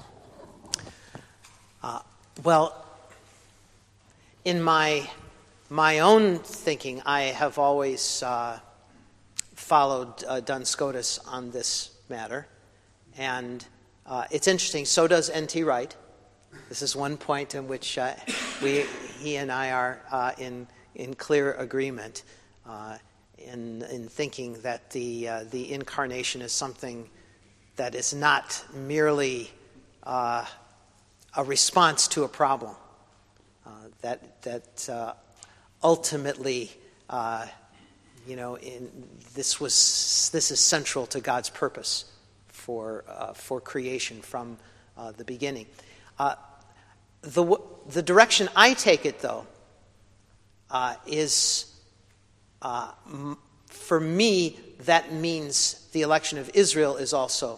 Well, in my own thinking, I have always followed Duns Scotus on this matter, and it's interesting. So does N.T. Wright. This is one point in which he and I are in clear agreement in thinking that the incarnation is something that is not merely a response to a problem. That ultimately, this is central to God's purpose for creation from the beginning. The direction I take it, though, is for me that means the election of Israel is also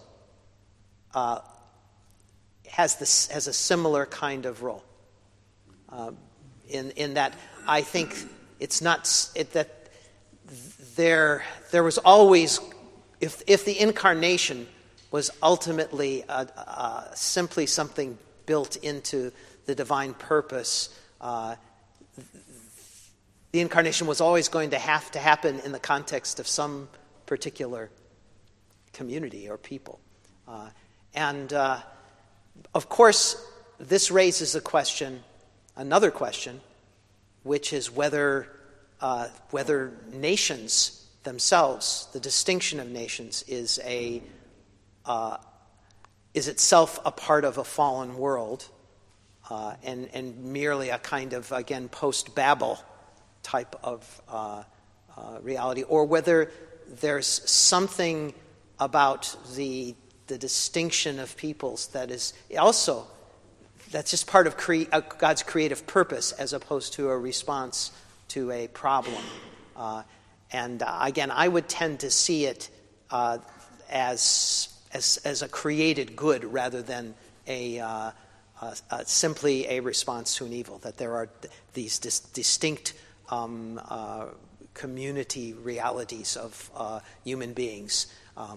has a similar kind of role. In that I think it's not that there was always, if the incarnation was ultimately simply something built into the divine purpose, the incarnation was always going to have to happen in the context of some particular community or people. Of course, this raises another question, which is whether nations themselves, the distinction of nations, is itself a part of a fallen world, and merely a kind of, again, post-Babel type of reality, or whether there's something about the distinction of peoples that is also, that's just part of God's creative purpose as opposed to a response to a problem. Again, I would tend to see it as a created good rather than simply a response to an evil, that there are these distinct community realities of human beings.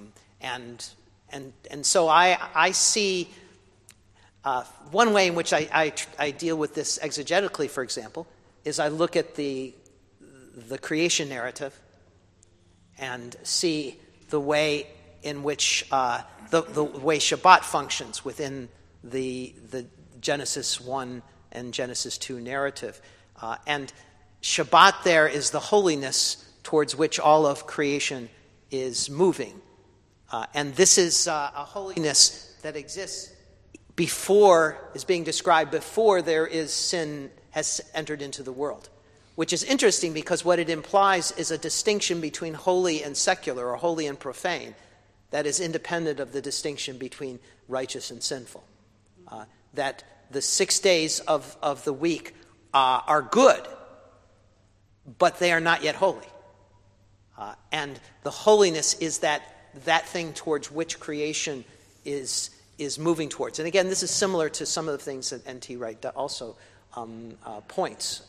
And so I see one way in which I deal with this exegetically, for example, is I look at the creation narrative and see the way in which the way Shabbat functions within the Genesis 1 and Genesis 2 narrative. And Shabbat there is the holiness towards which all of creation is moving. And this is a holiness that exists is being described before there is sin has entered into the world. Which is interesting because what it implies is a distinction between holy and secular, or holy and profane, that is independent of the distinction between righteous and sinful. That the 6 days of the week are good, but they are not yet holy. And the holiness is that thing towards which creation is moving towards. And again, this is similar to some of the things that N.T. Wright also points.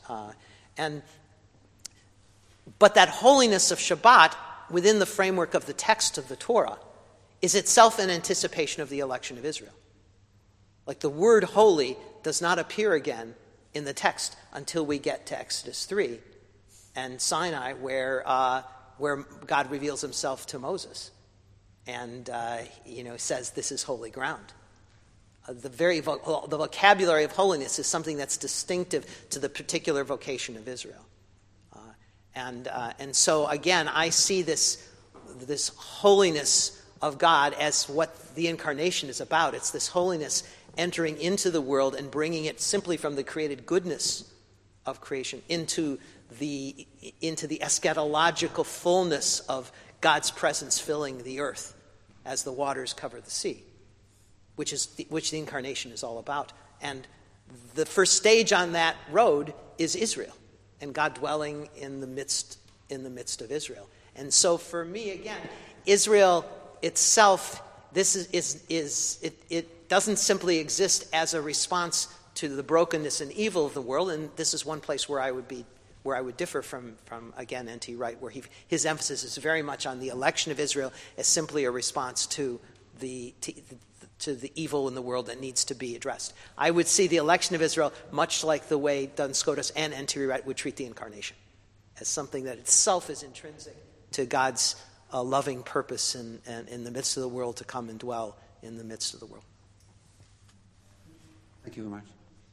But that holiness of Shabbat within the framework of the text of the Torah is itself an anticipation of the election of Israel. Like the word holy does not appear again in the text until we get to Exodus 3 and Sinai, where God reveals himself to Moses and says this is holy ground. The vocabulary of holiness is something that's distinctive to the particular vocation of Israel. And so again, I see this holiness of God as what the incarnation is about. It's this holiness entering into the world and bringing it simply from the created goodness of creation into the eschatological fullness of God's presence filling the earth as the waters cover the sea, which the incarnation is all about. And the first stage on that road is Israel, and God dwelling in the midst of Israel. And so for me, again, Israel itself, it doesn't simply exist as a response to the brokenness and evil of the world, and this is one place where I would differ from again, N.T. Wright, where his emphasis is very much on the election of Israel as simply a response to the evil in the world that needs to be addressed. I would see the election of Israel much like the way Duns Scotus and N.T. Wright would treat the incarnation, as something that itself is intrinsic to God's loving purpose in the midst of the world to come and dwell in the midst of the world. Thank you very much.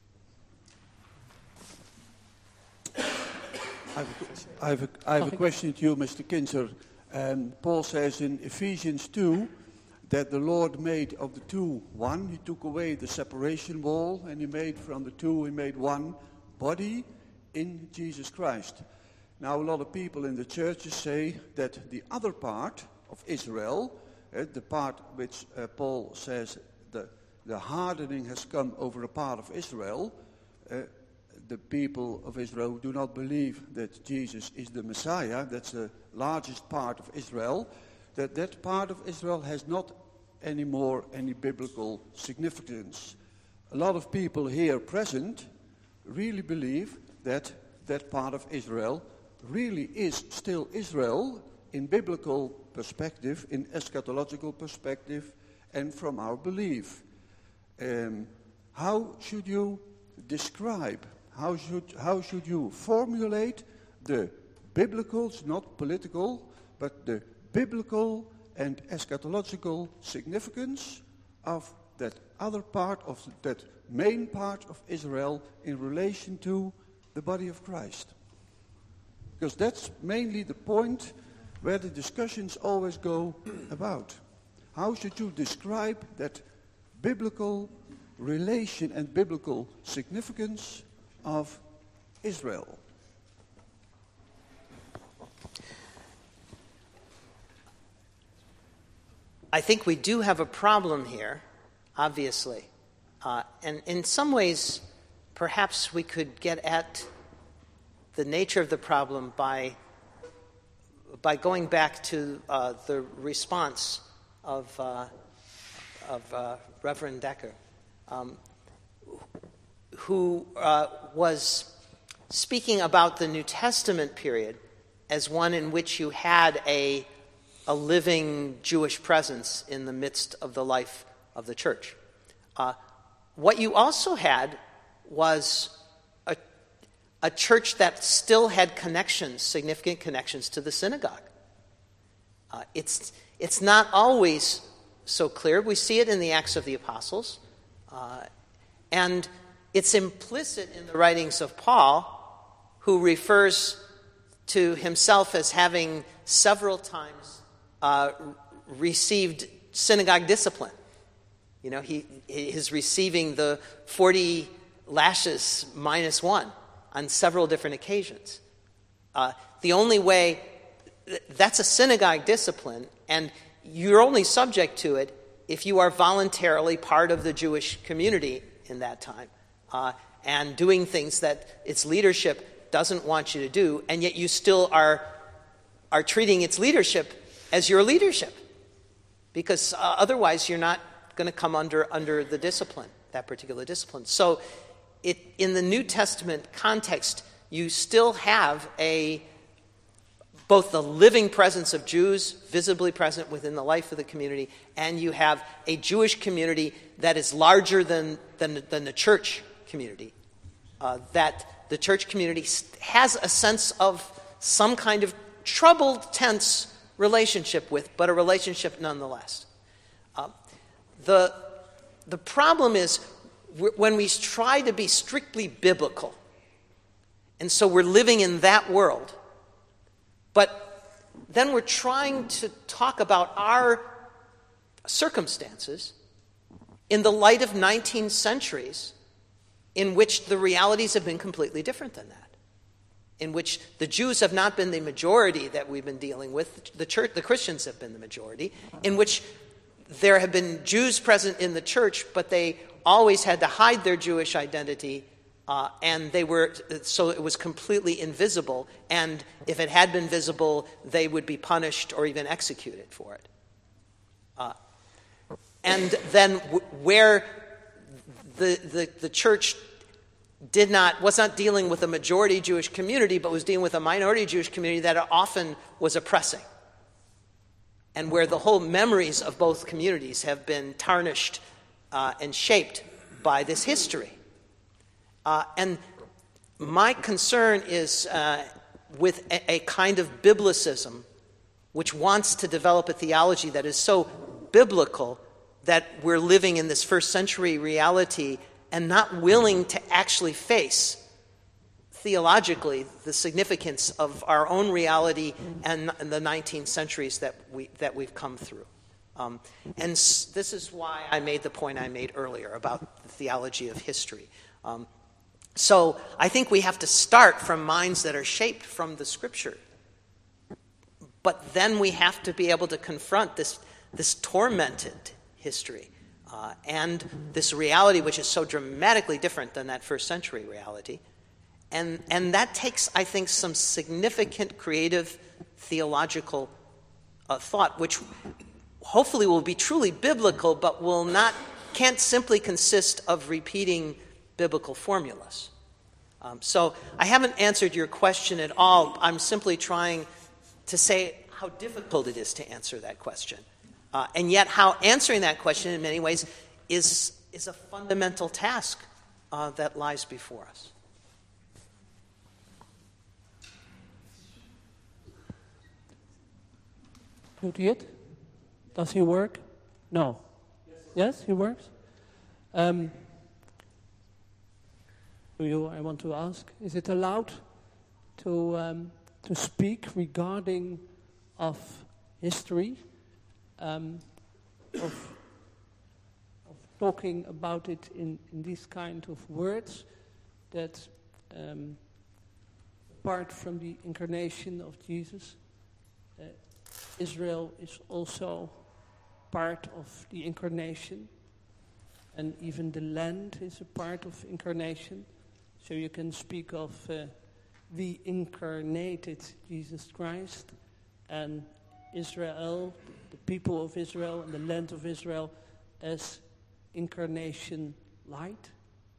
I have a question to you, Mr. Kinzer. Paul says in Ephesians 2 that the Lord made of the two one. He took away the separation wall, and he made one body in Jesus Christ. Now, a lot of people in the churches say that the other part of Israel, the part which Paul says the hardening has come over a part of Israel, the people of Israel do not believe that Jesus is the Messiah. That's the largest part of Israel. That part of Israel has not anymore any biblical significance. A lot of people here present really believe that that part of Israel really is still Israel in biblical perspective, in eschatological perspective, and from our belief. How should you describe, how should you formulate the biblical, not political, but the biblical and eschatological significance of that other part, of that main part of Israel in relation to the body of Christ? Because that's mainly the point where the discussions always go about. How should you describe that biblical relation and biblical significance of Israel? I think we do have a problem here, obviously. And in some ways, perhaps we could get at the nature of the problem by going back to the response of Reverend Decker, who was speaking about the New Testament period as one in which you had a living Jewish presence in the midst of the life of the church. What you also had was a church that still had connections, significant connections to the synagogue. It's not always so clear. We see it in the Acts of the Apostles. And it's implicit in the writings of Paul, who refers to himself as having several times received synagogue discipline. You know, he is receiving the 40 lashes minus one on several different occasions. The only way, that's a synagogue discipline, and you're only subject to it if you are voluntarily part of the Jewish community in that time, and doing things that its leadership doesn't want you to do, and yet you still are treating its leadership as your leadership, because otherwise you're not going to come under the discipline, that particular discipline. So in the New Testament context, you still have both the living presence of Jews visibly present within the life of the community, and you have a Jewish community that is larger than the church community. That the church community has a sense of some kind of troubled, tense relationship with, but a relationship nonetheless. The problem is when we try to be strictly biblical, and so we're living in that world, but then we're trying to talk about our circumstances in the light of 19 centuries in which the realities have been completely different than that, in which the Jews have not been the majority that we've been dealing with, the Christians have been the majority, in which there have been Jews present in the church, but they always had to hide their Jewish identity, and so it was completely invisible, and if it had been visible, they would be punished or even executed for it. And then where the church was not dealing with a majority Jewish community, but was dealing with a minority Jewish community that often was oppressing, and where the whole memories of both communities have been tarnished and shaped by this history. And my concern is with a kind of biblicism which wants to develop a theology that is so biblical that we're living in this first century reality and not willing to actually face theologically the significance of our own reality and the 19 centuries that we've come through. And this is why I made the point I made earlier about the theology of history. So I think we have to start from minds that are shaped from the Scripture. But then we have to be able to confront this tormented history and this reality which is so dramatically different than that first century reality. And that takes, I think, some significant creative theological thought, which hopefully will be truly biblical, but can't simply consist of repeating biblical formulas. So I haven't answered your question at all. I'm simply trying to say how difficult it is to answer that question. And yet how answering that question in many ways is a fundamental task that lies before us. Doet hij het? Does he work? No. Yes, he works? I want to ask, is it allowed to speak regarding of history, of talking about it in these kind of words, that apart from the incarnation of Jesus, Israel is also part of the incarnation, and even the land is a part of incarnation. So you can speak of the incarnated Jesus Christ and Israel, the people of Israel and the land of Israel as incarnation light.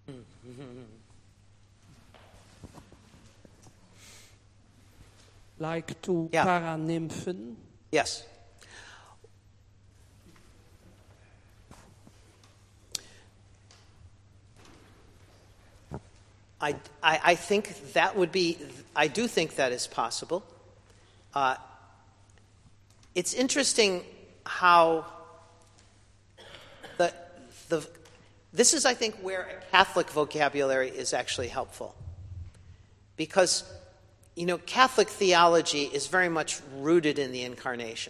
Like two paranymphs. Yes. I think that would be, I do think that is possible. It's interesting how this is, I think, where a Catholic vocabulary is actually helpful. Because, Catholic theology is very much rooted in the incarnation.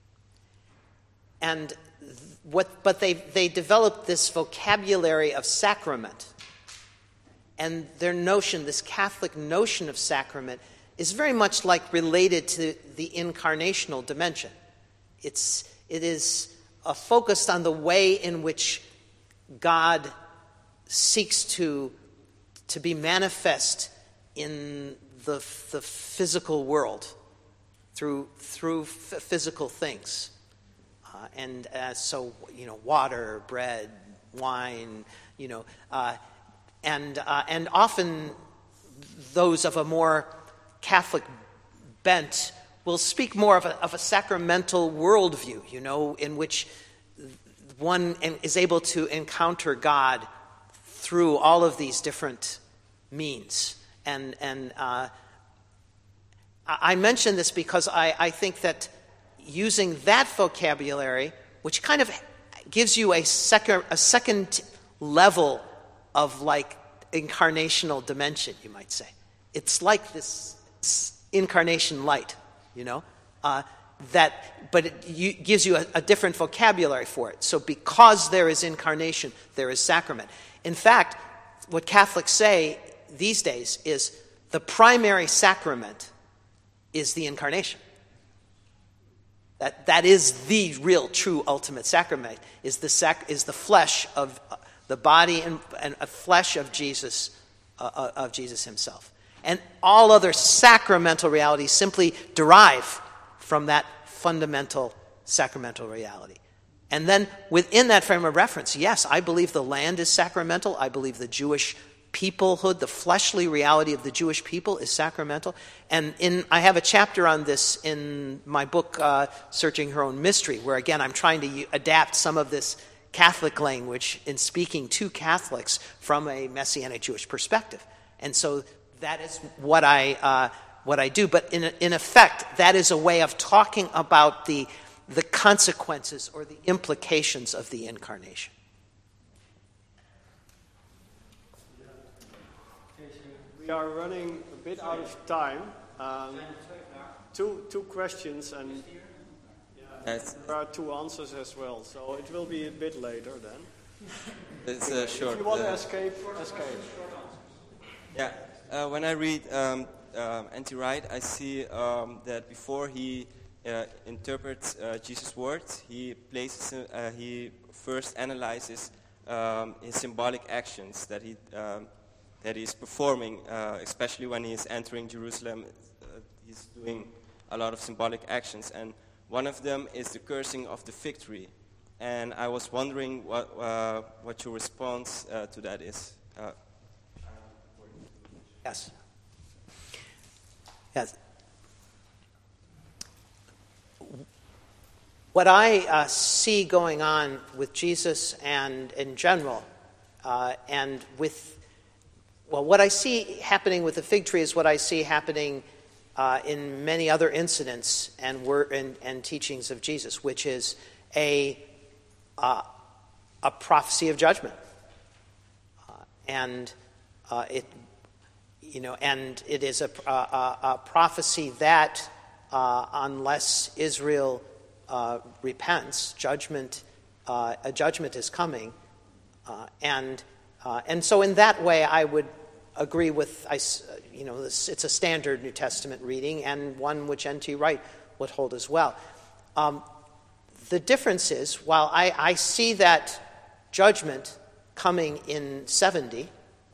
And but they developed this vocabulary of sacrament. And their notion, this Catholic notion of sacrament, is very much like related to the incarnational dimension. It is focused on the way in which God seeks to be manifest in the physical world through physical things, so water, bread, wine, and often those of a more Catholic bent will speak more of a sacramental worldview, in which one is able to encounter God through all of these different means. And I mention this because I think that using that vocabulary, which kind of gives you a second level of like incarnational dimension, you might say. It's like this incarnation light, but it gives you a different vocabulary for it. So because there is incarnation, there is sacrament. In fact, what Catholics say these days is the primary sacrament is the incarnation. That is the real, true, ultimate sacrament, is the flesh of the body and flesh of Jesus himself. And all other sacramental realities simply derive from that fundamental sacramental reality. And then within that frame of reference, yes, I believe the land is sacramental. I believe the Jewish peoplehood, the fleshly reality of the Jewish people is sacramental. And I have a chapter on this in my book, Searching Her Own Mystery, where again I'm trying to adapt some of this Catholic language in speaking to Catholics from a Messianic Jewish perspective. And so that is what I do. But in effect, that is a way of talking about the consequences or the implications of the incarnation. We are running a bit out of time. Two questions, and there are two answers as well, so it will be a bit later then. It's short. If you want to escape. Yeah, when I read N.T. Wright, I see that before he interprets Jesus' words, he first analyzes his symbolic actions that he's performing, especially when he is entering Jerusalem. He's doing a lot of symbolic actions, and one of them is the cursing of the fig tree. And I was wondering what your response to that is. Yes. Yes. What I see going on with Jesus and in general, and with, well, what I see happening with the fig tree is what I see happening in many other incidents and teachings of Jesus, which is a prophecy of judgment, and it is a prophecy that unless Israel repents, a judgment is coming, and so in that way, I would agree with it's a standard New Testament reading and one which N.T. Wright would hold as well. The difference is, while I see that judgment coming in 70,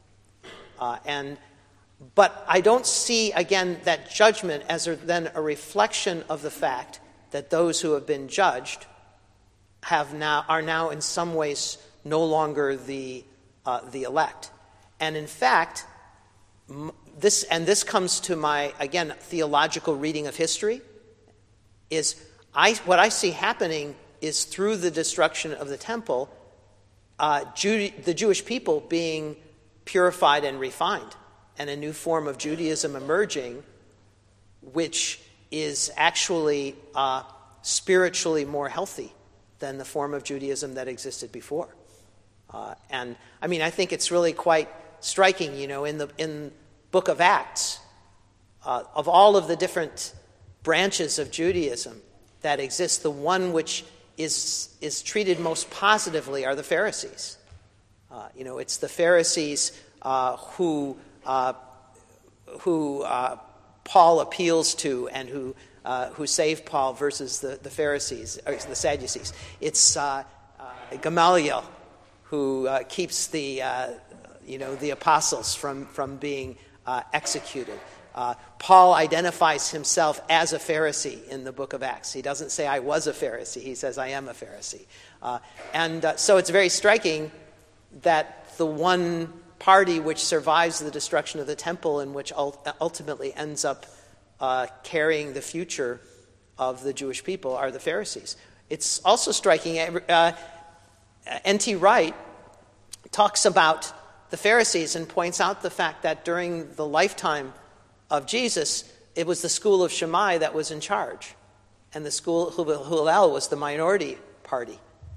but I don't see, again, that judgment as then a reflection of the fact that those who have been judged are now in some ways no longer the elect. And in fact, this comes to my, again, theological reading of history, is what I see happening is through the destruction of the temple, the Jewish people being purified and refined, and a new form of Judaism emerging, which is actually spiritually more healthy than the form of Judaism that existed before. And I mean, I think it's really quite striking, in the book of Acts, of all of the different branches of Judaism that exist, the one which is treated most positively are the Pharisees. It's the Pharisees who Paul appeals to and who save Paul versus the Pharisees, or the Sadducees. It's Gamaliel who keeps the apostles from being executed. Paul identifies himself as a Pharisee in the book of Acts. He doesn't say, I was a Pharisee. He says, I am a Pharisee. So it's very striking that the one party which survives the destruction of the temple and which ultimately ends up carrying the future of the Jewish people are the Pharisees. It's also striking, N.T. Wright talks about the Pharisees and points out the fact that during the lifetime of Jesus, it was the school of Shammai that was in charge, and the school of Hillel was the minority party.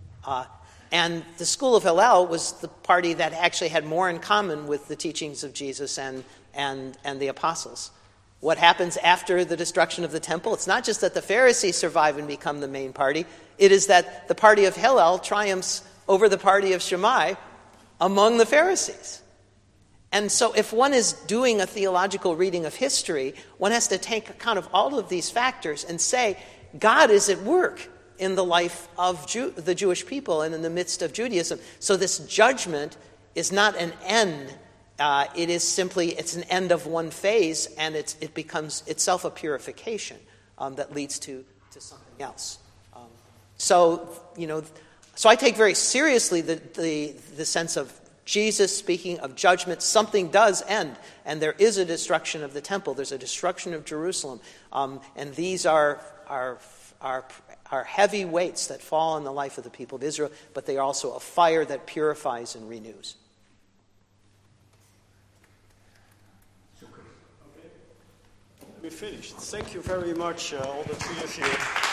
And the school of Hillel was the party that actually had more in common with the teachings of Jesus and the apostles. What happens after the destruction of the temple? It's not just that the Pharisees survive and become the main party. It is that the party of Hillel triumphs over the party of Shammai among the Pharisees. And so if one is doing a theological reading of history, one has to take account of all of these factors and say, God is at work in the life of the Jewish people and in the midst of Judaism. So this judgment is not an end. It's an end of one phase, and it becomes itself a purification that leads to something else. So I take very seriously the sense of Jesus speaking of judgment. Something does end, and there is a destruction of the temple. There's a destruction of Jerusalem, and these are heavy weights that fall on the life of the people of Israel, but they are also a fire that purifies and renews. We're finished. Thank you very much, all the three of you.